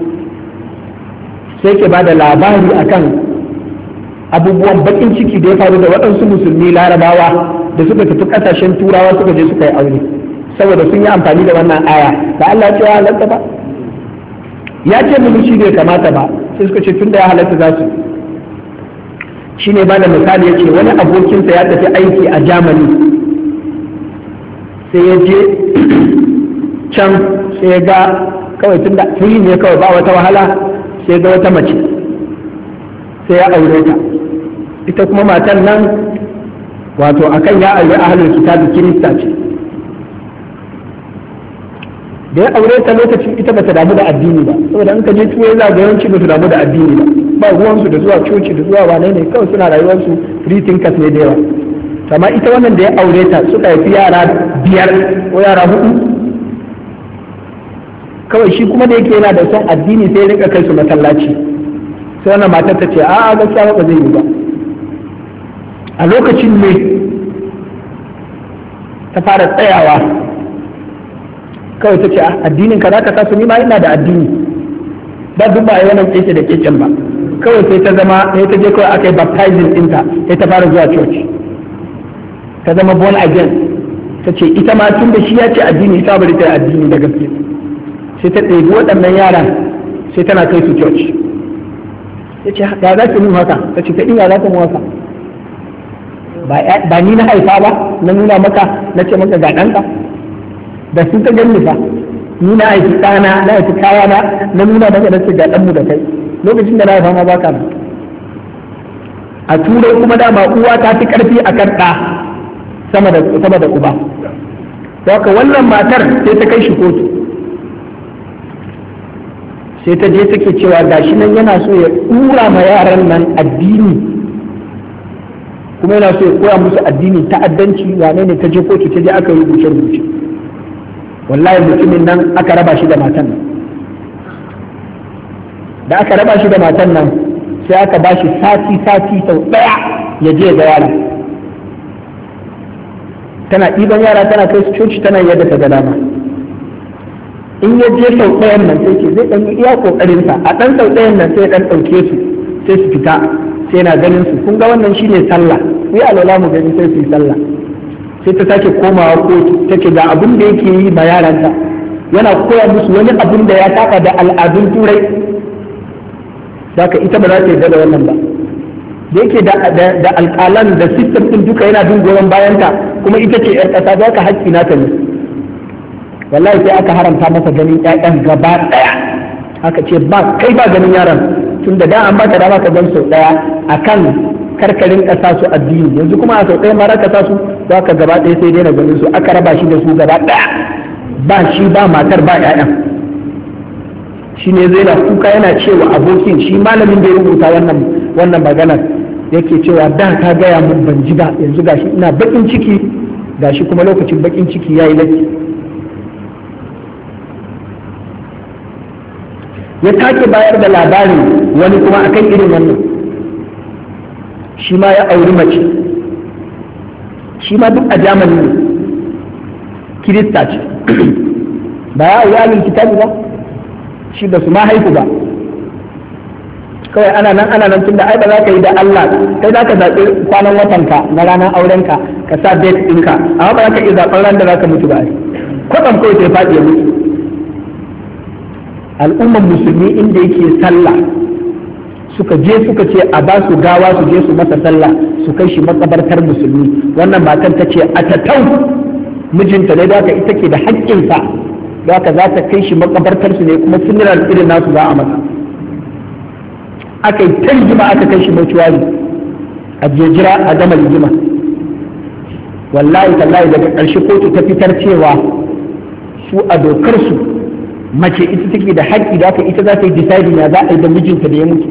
sai ke bada labari akan abubuwan bakin ciki da ya faru da waɗansu musulmi larabawa da suka tafi ƙasashen turawa suka je suka yi aure saboda sun yi amfani da wannan aya da Allah ya ce ya halatta ba ya ce mun shi bai kamata ba sai suka ce tunda ya halatta za su shi ne ba da misali ya ce wani abokinsa ya tafi aiki a Germany sai ya je can sai ya ga kawai tun da turi ne kawai ba wata wahala sai ga wata mace sai ya aure ta ita kuma matan nan wato akan ya aure ahlul kitabi kirista ce da ya aure ta lokacin ita bata damu da addini ba saboda in ka je turai za ga yawanci bata damu da addini ba ruwansu da zuwa coci da zuwa wane ne kawai suna rayuwarsu free thinkers ne da yawa amma ita wannan da ya aure ta suka haifi yara 5 ko yara 4 kawai shi kuma da yake yana da son addini sai ya rika kai su masallaci sai wannan matar ta ce a'a gaskiya ba zai yi ba a lokacin ne ta fara tsayawa kawai ta ce addinin ka za ka sa su ni ma ina da addini ba duk ba a yi wannan keke da keken ba kawai sai ta zama sai ta je kawai aka yi baptizing ɗinta sai ta fara zuwa church ta zama born again ta ce ita ma tun da shi ya ce addini ita bari ta yi addini da gaske sai ta ɗebi waɗannan yaran sai tana kai su church ya ce ya za ki mun haka ta ce ta ina za ka mun haka ba ni na haifa ba na nuna maka na ce maka ga ɗanka da sun ta gani fa ni na haifi ɗana na haifi kayana na nuna maka na ce ga ɗanmu da kai lokacin da na haifa ma baka nan a turai kuma dama uwa ta fi karfi a kan ɗa sama da uba haka wannan matar sai ta kai shi kotu, sai ta je take cewa gashi nan yana so ya dura ma yaran nan addini, kuma yana so ya koya musu addini ta'addanci. wane ne ta je kotu, ta je aka yi rubuce wallahi mutumin nan aka raba shi da matan nan. da aka raba shi da matan nan sai aka ba shi sati sau ɗaya ya je ga yara, tana ɗiban yara tana kai su coci tana yadda ta ga dama. in ya je sau ɗayan nan sai ce zai ɗan iya ƙoƙarinsa a ɗan sau ɗayan nan sai ɗan ɗauke su sai su fita sai na ganin su. kun ga wannan shine sallah, ku yi alwala mu gani sai su yi sallah. sai ta sake komawa kotu take ga abin da yake yi ma yaranta, yana koya musu wani abin da ya saba da al'adun turai. Saka ita ba za ta yarda da wannan ba, da yake da alƙalan da sistem ɗin duka yana bin goyon bayanta, kuma ita ce 'yar ƙasa, za ka haƙƙi nata ne. wallahi sai aka haramta masa ganin ƴaƴan gaba ɗaya, aka ce ba kai ba ganin yaran, tun da an baka dama ka gan sau ɗaya akan karkarin ƙasa su addini, yanzu kuma a sau ɗaya mara ƙasa su za ka gaba ɗaya sai daina ganin su, aka raba shi da su gaba ɗaya, ba shi ba matar ba ƴaƴan. shi ne zai na kuka yana cewa abokin shi malamin da ya rubuta wannan maganar yake cewa da ka gaya mun ban ji ba, yanzu gashi ina bakin ciki, gashi kuma lokacin bakin ciki yayi latti. ya take bayar da labarin wani kuma akan irin wannan, shi ma ya auri mace, shi ma duk a Germany ne, Kirista ce ba ya auri alin kitabi ba, shi ba su ma haihu ba, kawai ana nan tun da ai ba za ka yi da Allah, kai za ka zaɓi kwanan watanka na ranar aurenka ka sa date ɗinka, amma ba za ka iya zaɓen ran da za ka mutu ba, kwatsam kawai sai faɗi ya mutu. al'umman musulmi inda yake sallah suka je suka ce a ba su gawa su je su masa sallah su kai shi makabartar musulmi, wannan matan ta ce a tattau mijinta ne da ita ke da haƙƙinsa, da za ta kai shi makabartar su ne kuma funeral irin nasu za a masa. aka yi ta rigima aka kai shi mortuary a jejira a gama rigima, wallahi tallahi daga ƙarshe kotu ta fitar cewa su a dokar su mace ita take da haƙƙi da aka ita za ta yi deciding ya za a yi da mijinta da ya mutu.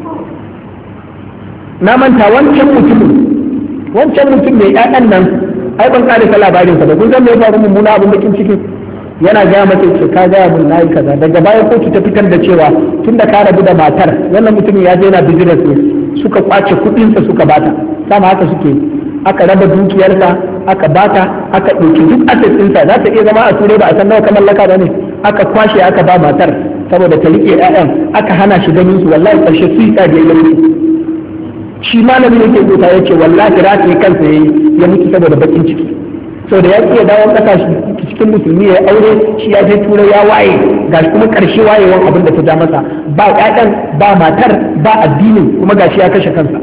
na manta wancan mutum mai ƴaƴan nan ai ban ƙara ta labarinsa ba, kun san me ya faru mummuna abin bakin ciki, yana gaya mata ce ka gaya mun nayi kaza, daga baya kotu ta fitar da cewa tunda ka rabu da matar wannan mutumin ya je na business ne, suka kwace kuɗinsa suka bata, sama haka suke, aka raba dukiyarsa aka bata, aka ɗauki duk asset ɗinsa, za ta iya zama a turai ba a san nawa ka mallaka ba ne, aka kwashe aka ba matar saboda ta riƙe ƴaƴan, aka hana shi ganin su, wallahi ƙarshe su yi tsadi ya mutu. shi malamin yake kuta yace wallahi rataye kansa ya mutu saboda bakin ciki, saboda ya iya dawo ƙasa cikin musulmi ya aure, shi ya je turai ya waye, gashi kuma ƙarshe wayewan abin da ta ja masa, ba ƴaƴan ba matar ba addinin, kuma gashi ya kashe kansa.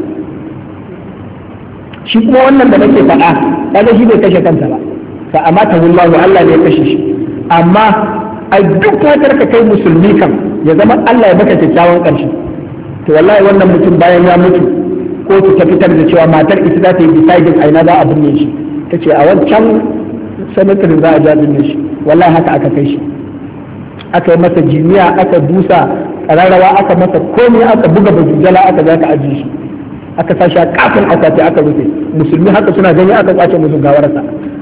shi kuma wannan da nake faɗa kaga shi bai kashe kansa ba, fa amata wallahu Allah ne ya kashe shi, amma a duk matar ka kai musulmi kam ya zama Allah ya baka kyakkyawan ƙarshe, to wallahi wannan mutum bayan ya mutu kotu ta fitar da cewa matar ita za ta yi deciding a ina za a binne shi, ta ce a wancan sanatarin za a ja binne shi, wallahi haka aka kai shi, aka yi masa jiniya, aka busa ƙararrawa, aka masa komai, aka buga bajujala, aka za ka ajiye shi, aka sa shi a kafin akwati aka rufe, musulmi haka suna gani aka kwace musu gawarsa.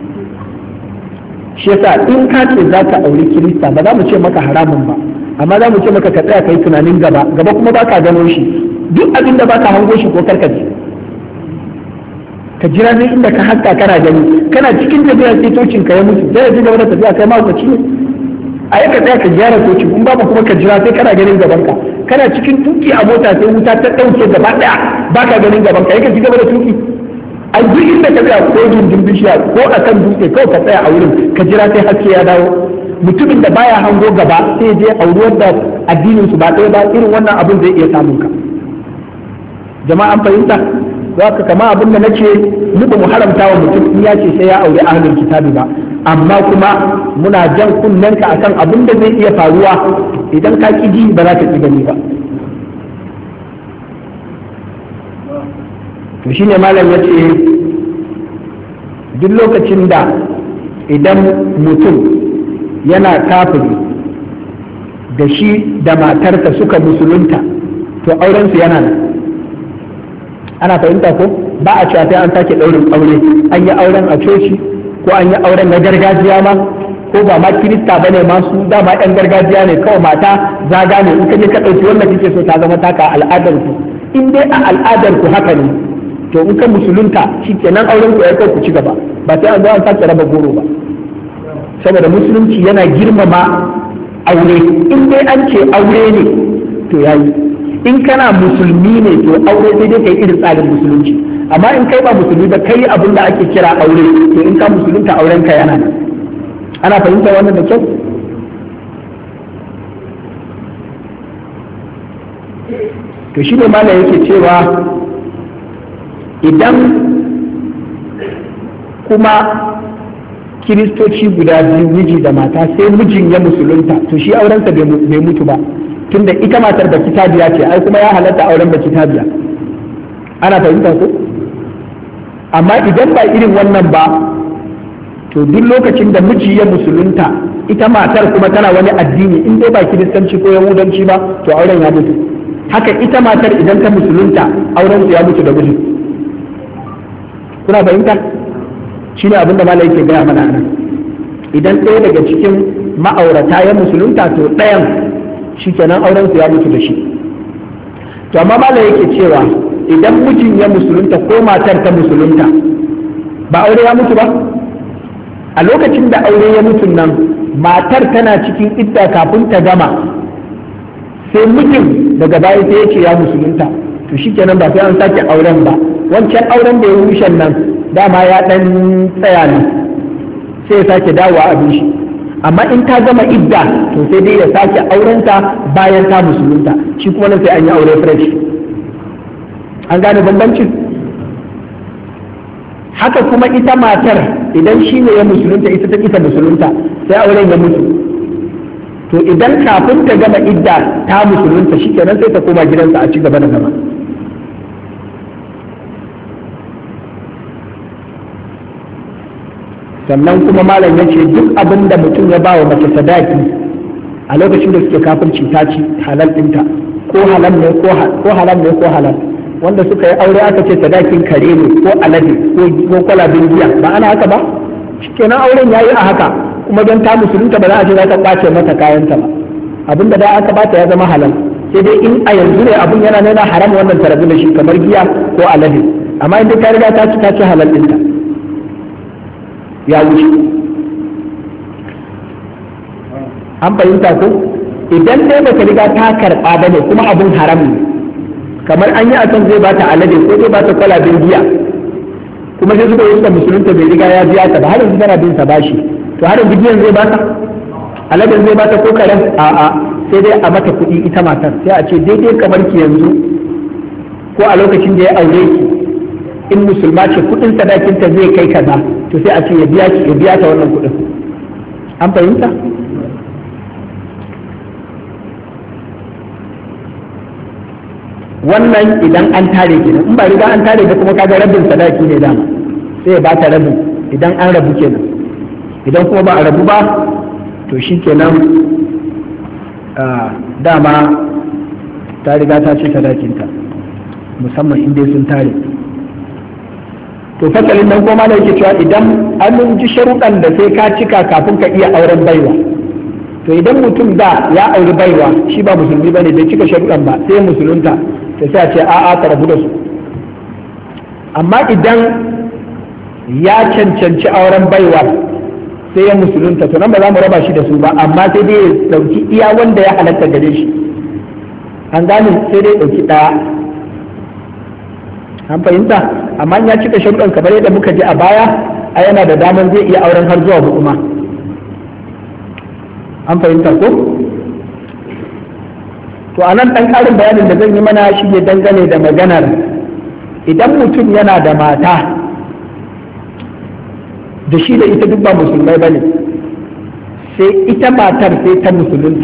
shi yasa in ka ce za ka auri kirista ba za mu ce maka haramun ba, amma za mu ce maka ka tsaya ka yi tunanin gaba kuma ba ka gano shi, duk abin da ba ka hango shi ko karkace ka jira ne inda ka haska kana gani, kana cikin tafiya sai tocin ka ya mutu, sai ya ji gaba da tafiya kai ma ne, a yi ka tsaya ka gyara toci, in babu kuma ka jira sai kana ganin gaban ka, kana cikin tuki a mota sai wuta ta ɗauke gaba ɗaya ba ka ganin gaban ka, yi ka ci gaba da tuki. a duk inda ka tsaya ko gindin bishiya ko a kan dutse kawai ka tsaya a wurin ka jira sai haske ya dawo. mutumin da baya hango gaba sai je auri wanda addinin su ba ɗaya ba, irin wannan abin zai iya samun ka. jama'a an fahimta, za ka kama abin da nace mu ba mu haramta wa mutum in ya ce sai ya auri ahlul kitabi ba, amma kuma muna jan kunnenka akan abin da zai iya faruwa idan ka ki ji ba za ka ki gani ba. to shine malam ya ce duk lokacin da idan mutum yana kafiri da shi da matarsa suka musulunta to aurensu yana nan. Ana fahimta ko ba a cewa sai an sake ɗaurin aure, an yi auren a coci ko an yi auren na gargajiya ma, ko ba ma kirista bane ma su dama yan gargajiya ne, kawai mata zaga ne, in ka je ka ɗauki wannan kike so ta zama taka al'adar ku. In dai a al'adar ku haka ne to in ka musulunta shikenan auren ku ya kai ku ci gaba, ba sai an zo an sake raba goro ba, saboda musulunci yana girmama aure. In dai an ce aure ne to yayi, in kana musulmi ne to aure sai dai kai irin tsarin musulunci, amma in kai ba musulmi ba kai abin da ake kira aure to in ka musulunta auren ka yana nan. Ana fahimta wannan da kyau? To shi ne malam yake cewa idan kuma kiristoci guda biyu miji da mata sai mijin ya musulunta to shi aurensa bai mutu ba, tunda ita matar da kitabiya ce, ai kuma ya halatta auren da kitabiya. Ana fahimta ko? Amma idan ba irin wannan ba to duk lokacin da miji ya musulunta ita matar kuma tana wani addini, in dai ba kiristanci ko yahudanci ba to auren ya mutu. Haka ita matar idan ta musulunta auren ya mutu da miji. Kuna fahimta? Shi ne abin da malai yake gaya mana nan. Idan ɗaya daga cikin ma'aurata ya musulunta to ɗayan shi kenan auren ya mutu da shi. To amma malai yake cewa idan mijin ya musulunta ko matar ta musulunta ba aure ya mutu ba? A lokacin da aure ya mutu nan matar tana cikin idda kafin ta gama sai mijin daga baya sai ya ce ya musulunta to shikenan ba sai an sake auren ba. Wancan auren da ya rushe nan dama ya dan tsaya ne sai ya sake dawowa abin shi, amma in ta gama idda to sai dai ya sake aurenta bayan ta musulunta, shi kuma nan sai an yi aure fresh. An gane bambancin? Haka kuma ita matar idan shi ne ya musulunta ita ta ita musulunta sai auren ya mutu to idan kafin ta gama idda ta musulunta shikenan sai ta koma gidansa a ci gaba da zama. Sannan kuma malam ya ce duk abin da mutum ya ba wa mace sadaki a lokacin da suke kafirci ta ci halal ɗinta, ko halal ne ko halal. Wanda suka yi aure aka ce sadakin kare ne ko alade ko kwalabin giya, ba ana haka ba? Kenan auren ya yi a haka, kuma don ta musulunta ba za a ce za ta ɓace mata kayanta ba, abinda da aka bata ya zama halal. Sai dai in a yanzu ne abin yana nuna haram wannan ta rabu da shi kamar giya ko alade, amma in dai ta riga ta ci halal ɗinta ya wuce. An fahimta ko? Idan dai bata riga ta karɓa ba ne kuma abin haram ne, kamar an yi akan zai bata alade ko zai bata kwalabin giya kuma sai suka yi suka musulunta bai riga ya biya ta ba, har yanzu tana bin sa bashi, to har yanzu giyan zai bata, aladen zai bata ko karen? A'a, sai dai a mata kuɗi ita matar, sai a ce daidai kamar ki yanzu ko a lokacin da ya aure ki in musulma ce kuɗin sadakinta zai kai kaza to sai a ce ya biya ta wannan kuɗin. An fahimta? Wannan idan an tare kenan, in ba riga an tare da kuma kaga rabin sadaki ne dama sai ya ba ta rabin idan an rabu kenan. Idan kuma ba a rabu ba to shi kenan dama ta riga ta ce sadakinta, musamman in dai sun tare. To fasalin nan kuma da yake cewa idan an ji sharuɗan da sai ka cika kafin ka iya auren baiwa, to idan mutum da ya auri baiwa shi ba musulmi bane bai cika sharuɗan ba sai musulunta to sai a ce a'a ka rabu da su. Amma idan ya cancanci auren baiwa sai ya musulunta to nan ba za mu raba shi da su ba, amma sai dai ya dauki iya wanda ya halatta gare shi. An gane? sai dai dauki ɗaya. An fahimta? Amma ya cika sharuɗan kamar yadda muka ji a baya a yana da daman zai iya auren har zuwa huɗu ma. An fahimta ko? To a nan ɗan ƙarin bayanin da zan yi mana shi ne dangane da maganar idan mutum yana da mata da shi da ita duk ba musulmai ba ne, sai ita matar sai ta musulunta.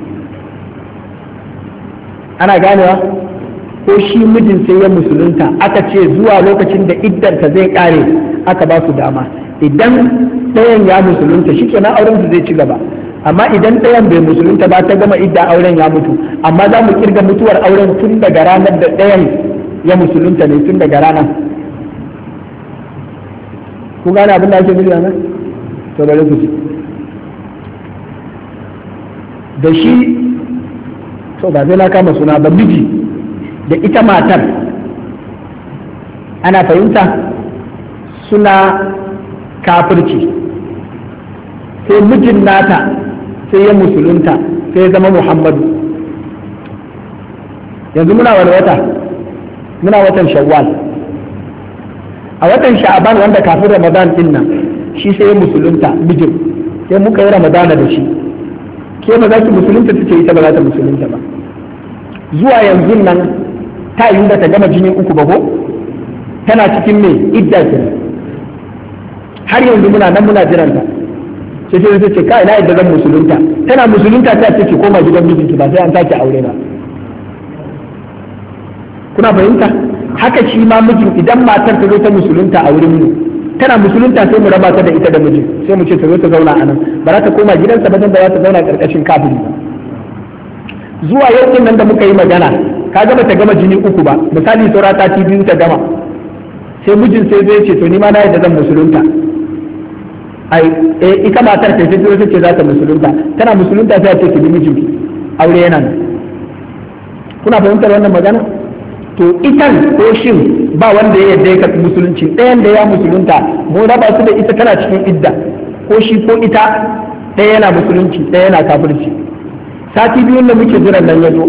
Ana ganewa? Ko shi mijin sai ya musulunta aka ce zuwa lokacin da iddarta zai ƙare aka ba su dama. idan ɗayan ya musulunta shi kenan auren su zai ci gaba, amma idan ɗayan bai musulunta ba ta gama idda auren ya mutu, amma za mu kirga mutuwar auren tun daga ranar da ɗayan ya musulunta ne, tun daga ranar. ku gane abin da ake nufi a nan? to bari ku ci da shi, to ba zai na kama suna ba, miji da ita matar ana fahimta suna kafirci, sai mijin nata sai ya musulunta sai ya zama Muhammadu. yanzu muna wani wata? muna watan Shawwal. a watan Sha'aban wanda kafin Ramadan din nan shi sai ya musulunta mijin, sai muka yi Ramadana da shi. ke ba za ki musulunta ta ce ita ba za ta musulunta ba. zuwa yanzu nan ta yi da ta gama jini uku ba ko tana cikin mai idda ke, har yanzu muna nan muna jiranta. sai sai ta ce kai na yadda zan musulunta, tana musulunta ta ce ki koma gidan mijinki ba sai an sake aure ba. kuna fahimta? haka shi ma mijin idan matar ta zo ta musulunta a wurin mu, tana musulunta sai mu raba ta da ita da mijin, sai mu ce ta zo ta zauna a nan, ba za ta koma gidansa ba dan ba za ta zauna karkashin kafiri ba. zuwa yau din nan da muka yi magana ka gama ta gama jini uku ba, misali saura ta biyu ta gama, sai mijin sai zai ce to ni ma na yadda zan musulunta. ita matar ta sai ta ce za ta musulunta, tana musulunta sai ce ki bi mijinki, aure yana nan. kuna fahimtar wannan magana? to itan ko shin ba wanda ya yadda ya karɓi musulunci, ɗayan da ya musulunta mu raba su da ita tana cikin idda, ko shi ko ita ɗaya yana musulunci ɗaya yana kafirci. sati biyun da muke jiran nan ya zo,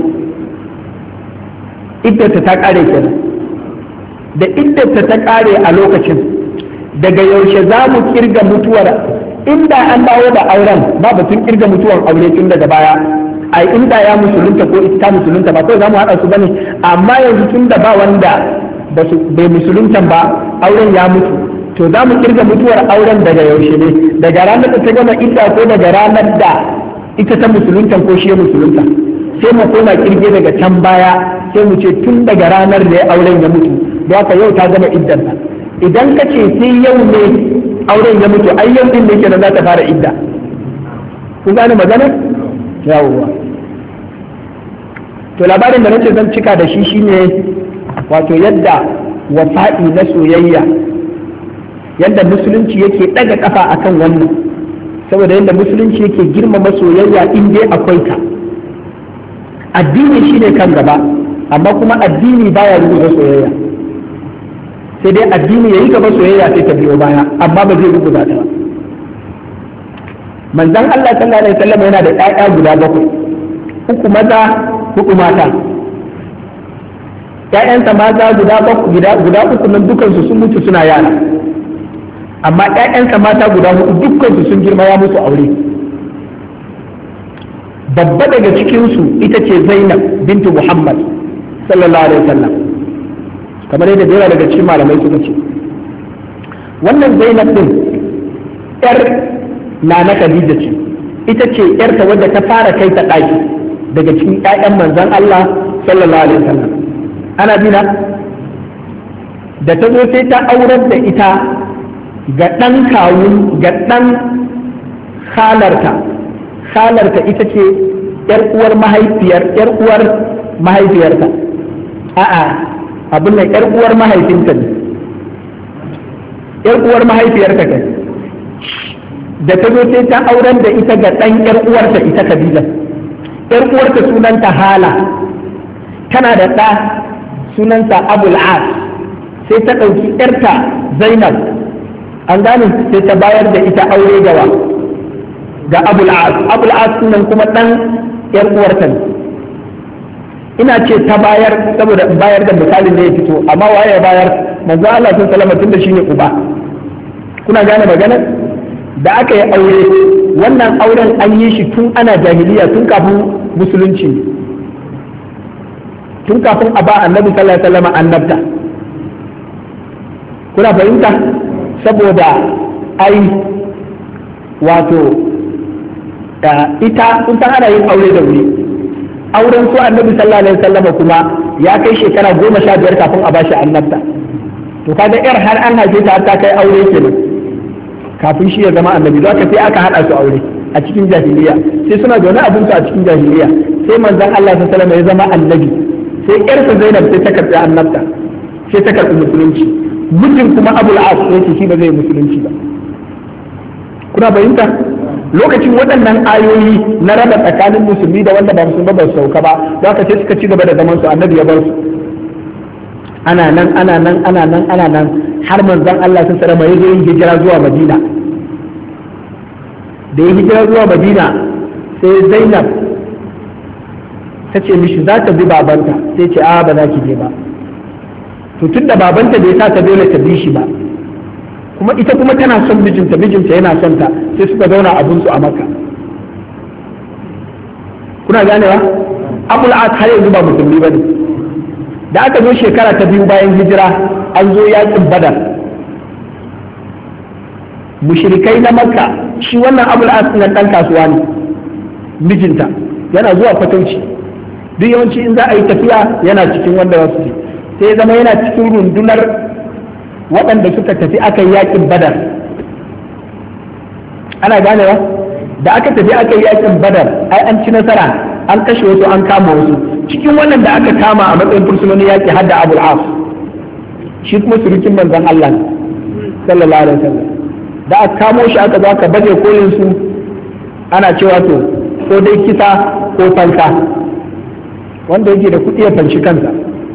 iddarta ta ƙare kenan. da iddarta ta ƙare a lokacin, daga yaushe za mu kirga mutuwar? inda an dawo da auren ba batun kirga mutuwar aure tun daga baya, ai inda ya musulunta ko ita ta musulunta ba kawai za mu haɗa su bane, amma yanzu tun da ba wanda bai musulunta ba auren ya mutu, to za mu kirga mutuwar auren daga yaushe ne? daga ranar da ta gama idda ko daga ranar da ita ta musulunta ko shi ya musulunta? sai mu koma kirge daga can baya, sai mu ce tun daga ranar da auren ya mutu, da haka yau ta gama iddarta. idan ka ce sai yau ne auren ya mutu, ai yau din ne kenan za ta fara idda. kun gane maganar? yawwa. to labarin da nace zan cika da shi shine wato yadda wafa'i na soyayya, yadda musulunci yake daga kafa akan wannan, saboda yadda musulunci yake girmama soyayya in dai akwai ta. addini shine kan gaba, amma kuma addini baya rubuta soyayya, sai dai addini yayi gaba soyayya sai ta biyo baya, amma ba zai rubuta ta ba. manzon Allah sallallahu alaihi wasallam yana da ƴaƴa guda 7, 3 maza 4 mata. ƴaƴansa maza guda 3 nan dukansu sun mutu suna yara, amma ƴaƴansa mata guda 4 dukansu sun girma ya musu aure. babba daga cikinsu ita ce Zainab bintu Muhammad sallallahu alaihi wasallam, kamar yadda da daga cikin malamai suka ce. wannan Zainab din ƴar Nana Khadija ce, ita ce ƴarta wadda ta fara kai ta ɗaki daga cikin ƴaƴan manzon Allah sallallahu alaihi wasallam. ana bina da ta zo sai ta aurar da ita ga ɗan kawun, ga ɗan halarta ita ce ƴar uwar mahaifiyarta. a'a abin nan ƴar uwar mahaifinta ne, ƴar uwar mahaifiyarta kai. da ta zo sai ta auren da ita ga ɗan ƴar uwarta ita Khadija. ƴar uwarta sunanta Hala, tana da ɗa sunansa Abul As, sai ta ɗauki ƴarta Zainab, an gane, sai ta bayar da ita aure ga Abul As. Abul As sunan kuma ɗan ƴar uwarta ne. ina ce ta bayar saboda bayar da misalin da ya fito, amma waye ya bayar? manzo Allah sun salama tun da shine uba. kuna gane maganar? da aka yi aure, wannan auren an yi shi tun ana jahiliya, tun kafin musulunci, tun kafin a ba annabi sallallahu alaihi wasallam annabta. kuna fahimta? saboda ai wato ita kun san ana yin aure da wuri, auren su annabi sallallahu alaihi wasallam kuma ya kai shekara 15 kafin a bashi annabta. to kaga yar har an haife ta har ta kai aure kenan, kafin shi ya zama annabi. Don haka sai aka haɗa su aure a cikin jahiliya, sai suna zaune abinsu a cikin jahiliya, sai manzon Allah sallallahu alaihi wasallam ya zama annabi, sai ƴarsa Zainab sai ta karɓi annabta, sai ta karɓi musulunci. Mijin kuma Abul As ya ce shi ba zai musulunci ba. Kuna fahimta? Lokacin waɗannan ayoyi na raba tsakanin musulmi da wanda ba musulmi ba su sauka ba, don haka sai suka ci gaba da zaman su, annabi ya bar su. Ana nan har manzon Allah sallallahu alaihi wasallam ya zo yin hijira zuwa Madina. Da ya hijira zuwa Madina sai Zainab ta ce mishi za ta bi babanta, sai ce a ba za ki je ba. To tunda babanta bai sa ta dole ta bi shi ba, kuma ita kuma tana son mijinta yana son ta, sai suka zauna abun su a Makka. Kuna ganewa? Abul As har yanzu ba musulmi bane. Da aka zo shekara ta biyu bayan hijira, an zo yakin Badar. Mushrikai na Makka, shi wannan Abul As ɗin ɗan kasuwa ne, mijinta yana zuwa fatauci, duk yawanci in za a yi tafiya yana cikin wanda wasu ce, sai zama yana cikin rundunar waɗanda suka tafi aka yi yakin Badar. Ana ganewa? Da aka tafi aka yi yakin Badar, ai an ci nasara, an kashe wasu, an kama wasu. Cikin wannan da aka kama a matsayin fursunoni yaƙi har da Abul As, shi kuma surukin manzon Allah sallallahu alaihi wasallam. Da aka kamo shi aka zo aka baje kolin su, ana cewa to ko dai kisa ko fansa, wanda yake da kuɗi ya fanshi kansa.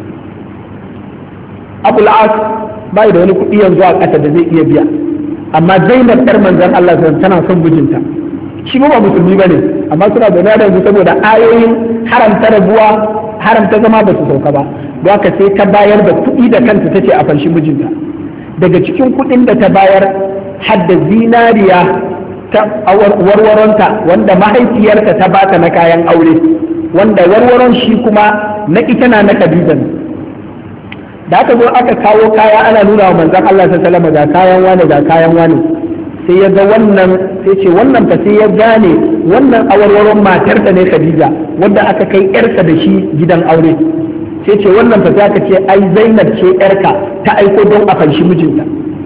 Abul As bai da wani kuɗi yanzu a ƙasa da zai iya biya, amma Zainab ɗar manzon Allah tana son mijinta. Shi ba musulmi bane, amma suna zaune da yanzu saboda ayoyin haramta rabuwa, haramta zama ba su sauka ba. Don haka sai ta bayar da kuɗi da kanta ta ce a fanshi mijinta. Daga cikin kuɗin da ta bayar har da zinariya ta warwaronta wanda mahaifiyarta ta bata na kayan aure, wanda warwaron shi kuma na ita na Khadija ne. Da aka zo aka kawo kaya ana nuna wa manzon Allah sallallahu alaihi wasallam ga kayan wani ga kayan wani, sai ya ga wannan, sai ce wannan fa, sai ya gane wannan awarwaron matarsa ne Khadija wanda aka kai yarsa da shi gidan aure. Sai ce wannan fa, sai aka ce ai Zainab ce yarka ta aiko don a fanshi mijinta.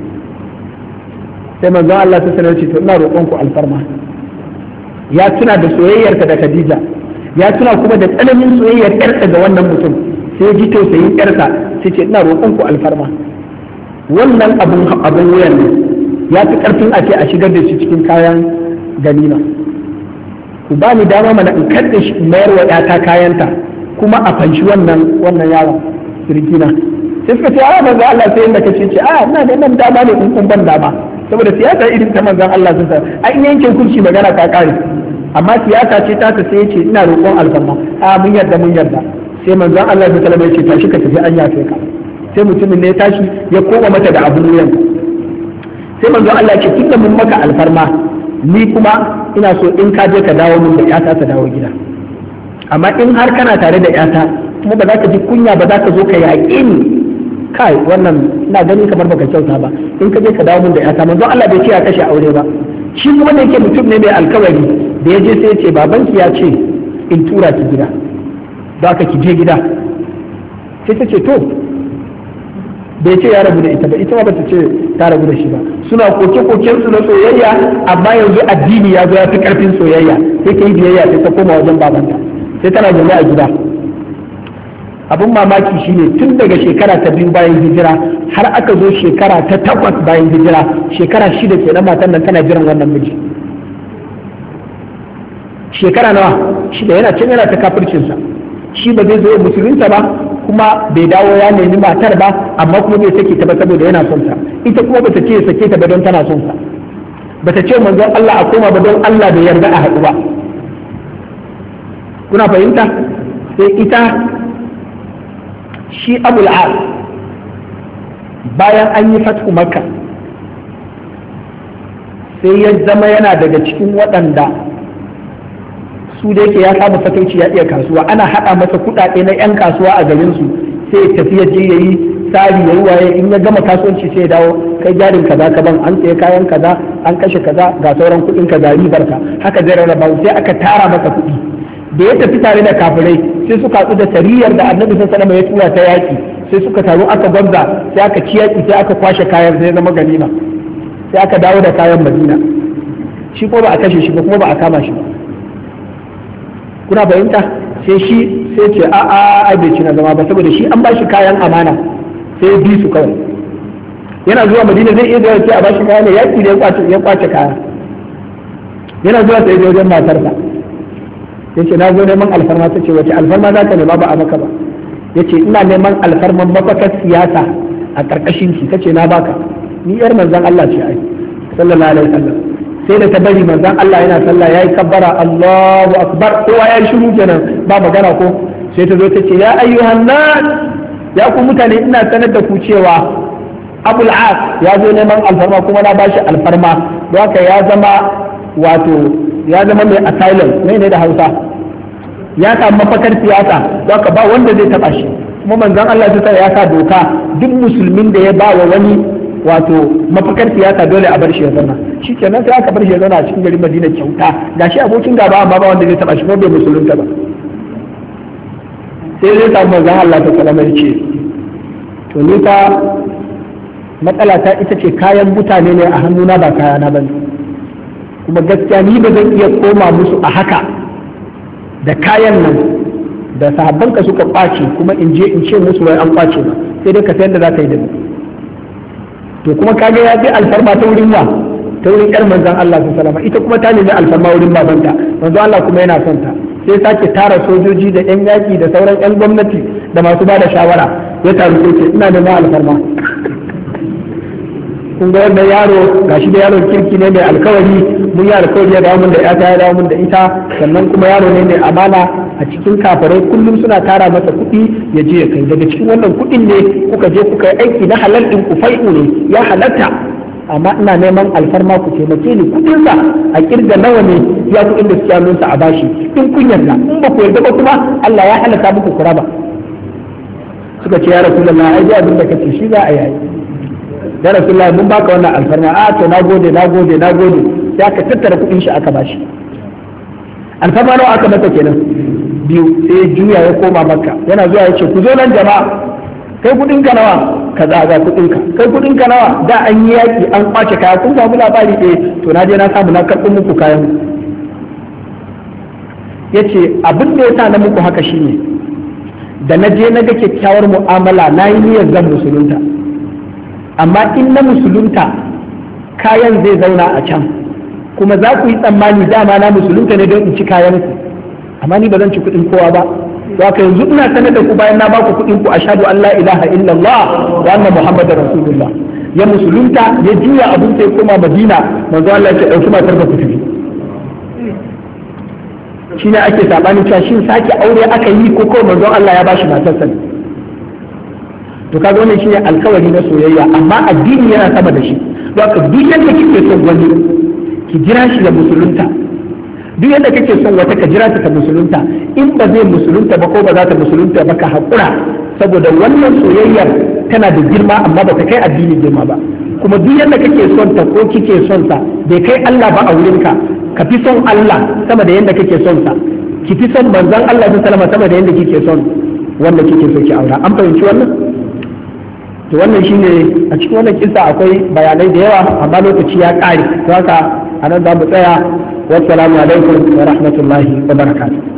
Sai manzon Allah ta sanar ce to ina roƙon ku alfarma. Ya tuna da soyayyarka da Khadija, ya tuna kuma da tsananin soyayyar yarsa ga wannan mutum, sai ji tausayin yarsa, sai ce ina roƙon ku alfarma. Wannan abun wuyan ne ya fi ƙarfin a ce a shigar da shi cikin kayan ganima. Ku ba ni dama mana in karɗe shi in mayar wa ƴata kayanta, kuma a fanshi wannan yaron sirkina. Sai suka ce a manzo Allah sai inda kace ce a ina neman dama ne in kun ban dama, saboda siyasa irin ta manzon Allah sun sa a in yankin kurci magana ta kare, amma siyasa ce ta sai ya ce ina roƙon alfarma. A mun yarda. Sai manzon Allah sallallahu alaihi wasallam ya ce tashi ka tafi an yafe ka. Sai mutumin ne ya tashi ya koma mata da abun wuyan. Sai manzo Allah ce tunda mun maka alfarma, ni kuma ina so in ka je ka dawo mun da ƴata ta dawo gida, amma in har kana tare da ƴata kuma ba za ka ji kunya ba, za ka zo ka yaƙe ni, kai wannan ina ganin kamar baka kyauta ba, in ka je ka dawo mun da ƴata. Manzo Allah bai ce ya kashe aure ba, shi kuma da yake mutum ne mai alkawari, da ya je sai ya ce babanki ya ce in tura ki gida, za ka ki je gida. Sai ta ce to, bai ce ya rabu da ita ba, ita ma bata ce ta rabu da shi ba, suna koke-koken su na soyayya, amma yanzu addini ya zo ya fi karfin soyayya, sai ta yi biyayya sai ta koma wajen babanta, sai tana zaune a gida. Abin mamaki shine tun daga shekara ta 2 bayan hijira har aka zo shekara ta 8 bayan hijira, shekara 6 kenan matan nan tana jiran wannan miji. Shekara nawa? 6 yana can yana ta kafircinsa, shi ba zai zo musulunta ba, kuma bai dawo ya nemi matar ba, amma kuma bai sake ta ba saboda yana son ta. Ita kuma bata ce sake ta ba don tana son sa, bata ce manzon Allah a koma ba don Allah bai yarda a haɗu ba. Kuna fahimta? Sai ita shi Abul As bayan an yi fathu Makka sai ya zama yana daga cikin waɗanda su da yake ya samu fatauci ya iya kasuwa, ana haɗa masa kuɗaɗe na 'yan kasuwa a garin su, sai ya tafi ya je ya yi tsari ya yi waye, in ya gama kasuwanci sai ya dawo, kai jarin kaza ka ban, an sayi kayan kaza, an kashe kaza, ga sauran kuɗin ka, ga ribar ka, haka zai rarraba. Sai aka tara masa kuɗi. Da ya tafi tare da kafirai sai suka haɗu da sariyar da Annabi sallallahu alaihi wasallam ya tura ta yaƙi, sai suka taru aka gwamza, sai aka ci yaƙi, sai aka kwashe kayan, sai zama ganima. sai aka dawo da kayan Madina, shi ko ba a kashe shi ba kuma ba a kama shi ba. Kuna fahimta? Sai shi sai ce ai bai ci na zama ba, saboda shi an ba shi kayan amana sai ya bi su kawai. Yana zuwa Madina zai iya zuwa ce a ba shi kaya ne, yaki da ya kwace kaya. Yana zuwa sai ya wajen matarsa yace na zo neman alfarma. Ta ce wace alfarma za ka nema ba a maka ba? Yace ina neman alfarman mafakar siyasa a karkashin ki. Ta ce na baka, ni yar manzon Allah ce ai sallallahu alaihi wasallam. Sai da ta bari manzon Allah yana sallah yayi kabbara Allahu akbar, kowa ya shiru kenan ba magana ko. Sai ta zo ta ce ya ayyuhan nas, ya ku mutane ina sanar da ku cewa Abul As ya zo neman alfarma kuma na bashi alfarma, don haka ya zama mai asylum ne da Hausa, ya samu mafakar siyasa, don haka ba wanda zai taba shi. Kuma manzon Allah ya sa doka duk musulmin da ya ba wa wani mafakar siyasa dole a bar shi ya zauna. Shikenan sai aka bar shi ya zauna a cikin garin Madina kyauta, gashi abokin gaba amma ba wanda zai taba shi, ko bai musulunta ba. Sai zai samu manzon Allah ya ce to ni fa matsala ta ita ce kayan mutane ne a hannuna ba kayana bane, kuma gaskiya ni ba zan iya koma musu a haka da kayan nan da sahabbanka suka kwace kuma in je in ce musu wai an kwace ba, sai dai ka sayar da za ka yi da ni. To kuma kage ya je alfarma ta wurin wa, ta wurin yar manzon Allah sallallahu alaihi, ita kuma ta nemi alfarma wurin babanta, manzon Allah kuma yana son ta. Sai sake tara sojoji da yan yaki da sauran yan gwamnati da masu ba da shawara, ya taru sai ce ina neman alfarma. Kun ga wannan yaro, gashi da yaron kirki ne mai alkawari, mun yi alkawari ya dawo mun da ƴata ya dawo mun da ita, sannan kuma yaro ne mai amana a cikin kafirai, kullum suna tara masa kuɗi ya je ya kai. Daga cikin wannan kuɗin ne kuka je kuka yi aiki na halal ɗin ku fai'u ne ya halatta, amma ina neman alfarma ku taimake ni kuɗinsa a kirga nawa ne ya kuɗin da suke hannunsa a bashi, in kun yarda, in ba ku yarda ba kuma Allah ya halatta muku kuraba. Suka ce ya Rasulullah ai abin da kace shi za a yi. Ya Rasulullah mun baka wannan alfarma, to nagode sai aka tattara kuɗin shi aka bashi. Alfarma nawa aka masa kenan? 2. Sai ya juya ya koma Makka, yana zuwa ya ce ku zo nan jama'a, kai kuɗin ka nawa? Kaza ga kuɗin ka. Kai kuɗin ka nawa? Da an yi yaki an kwace kaya, kun samu labari to na je na samu na karɓo muku kayan. Yace abin da yasa na muku haka shine da na je na ga kyakkyawar mu'amala na yi niyyar zan musulunta, amma in na musulunta kayan zai zauna a can, kuma za ku yi tsammani dama na musulunta ne don in ci kayan ku, amma ni ba zan ci kuɗin kowa ba. Haka yanzu ina sanar da ku bayan na baku kuɗin ku ashhadu an la ilaha illallah wa anna muhammadar rasulullah. Ya musulunta ya juya abin sai koma Madina, manzo Allah ya ce dauki matar ka ku tafi. Shine ake sabani cewa shin sake aure aka yi ko manzo Allah ya bashi matarsa ne. To kaga wannan shine alkawari na soyayya, amma addini yana sama da shi. Haka duk yadda kike son wani ki jira shi da musulunta, duk yadda kake son wata ka jira ta musulunta, in ba zai musulunta ba ko ba za ta musulunta ba ka haƙura, saboda wannan soyayyar tana da girma amma ba ta kai addini girma ba. Kuma duk yadda kake son ta ko kike son sa bai kai Allah ba a wurinka, ka fi son Allah sama da yadda kake son sa, ki fi son manzon Allah sallallahu alaihi sama da yadda kike son wanda kike so ki aura. An fahimci wannan? To wannan shine a cikin wannan kissa akwai bayanai da yawa amma lokaci ya ƙare, don haka anan za mu tsaya. Wassalamu alaikum wa rahmatullahi wa barakatuh.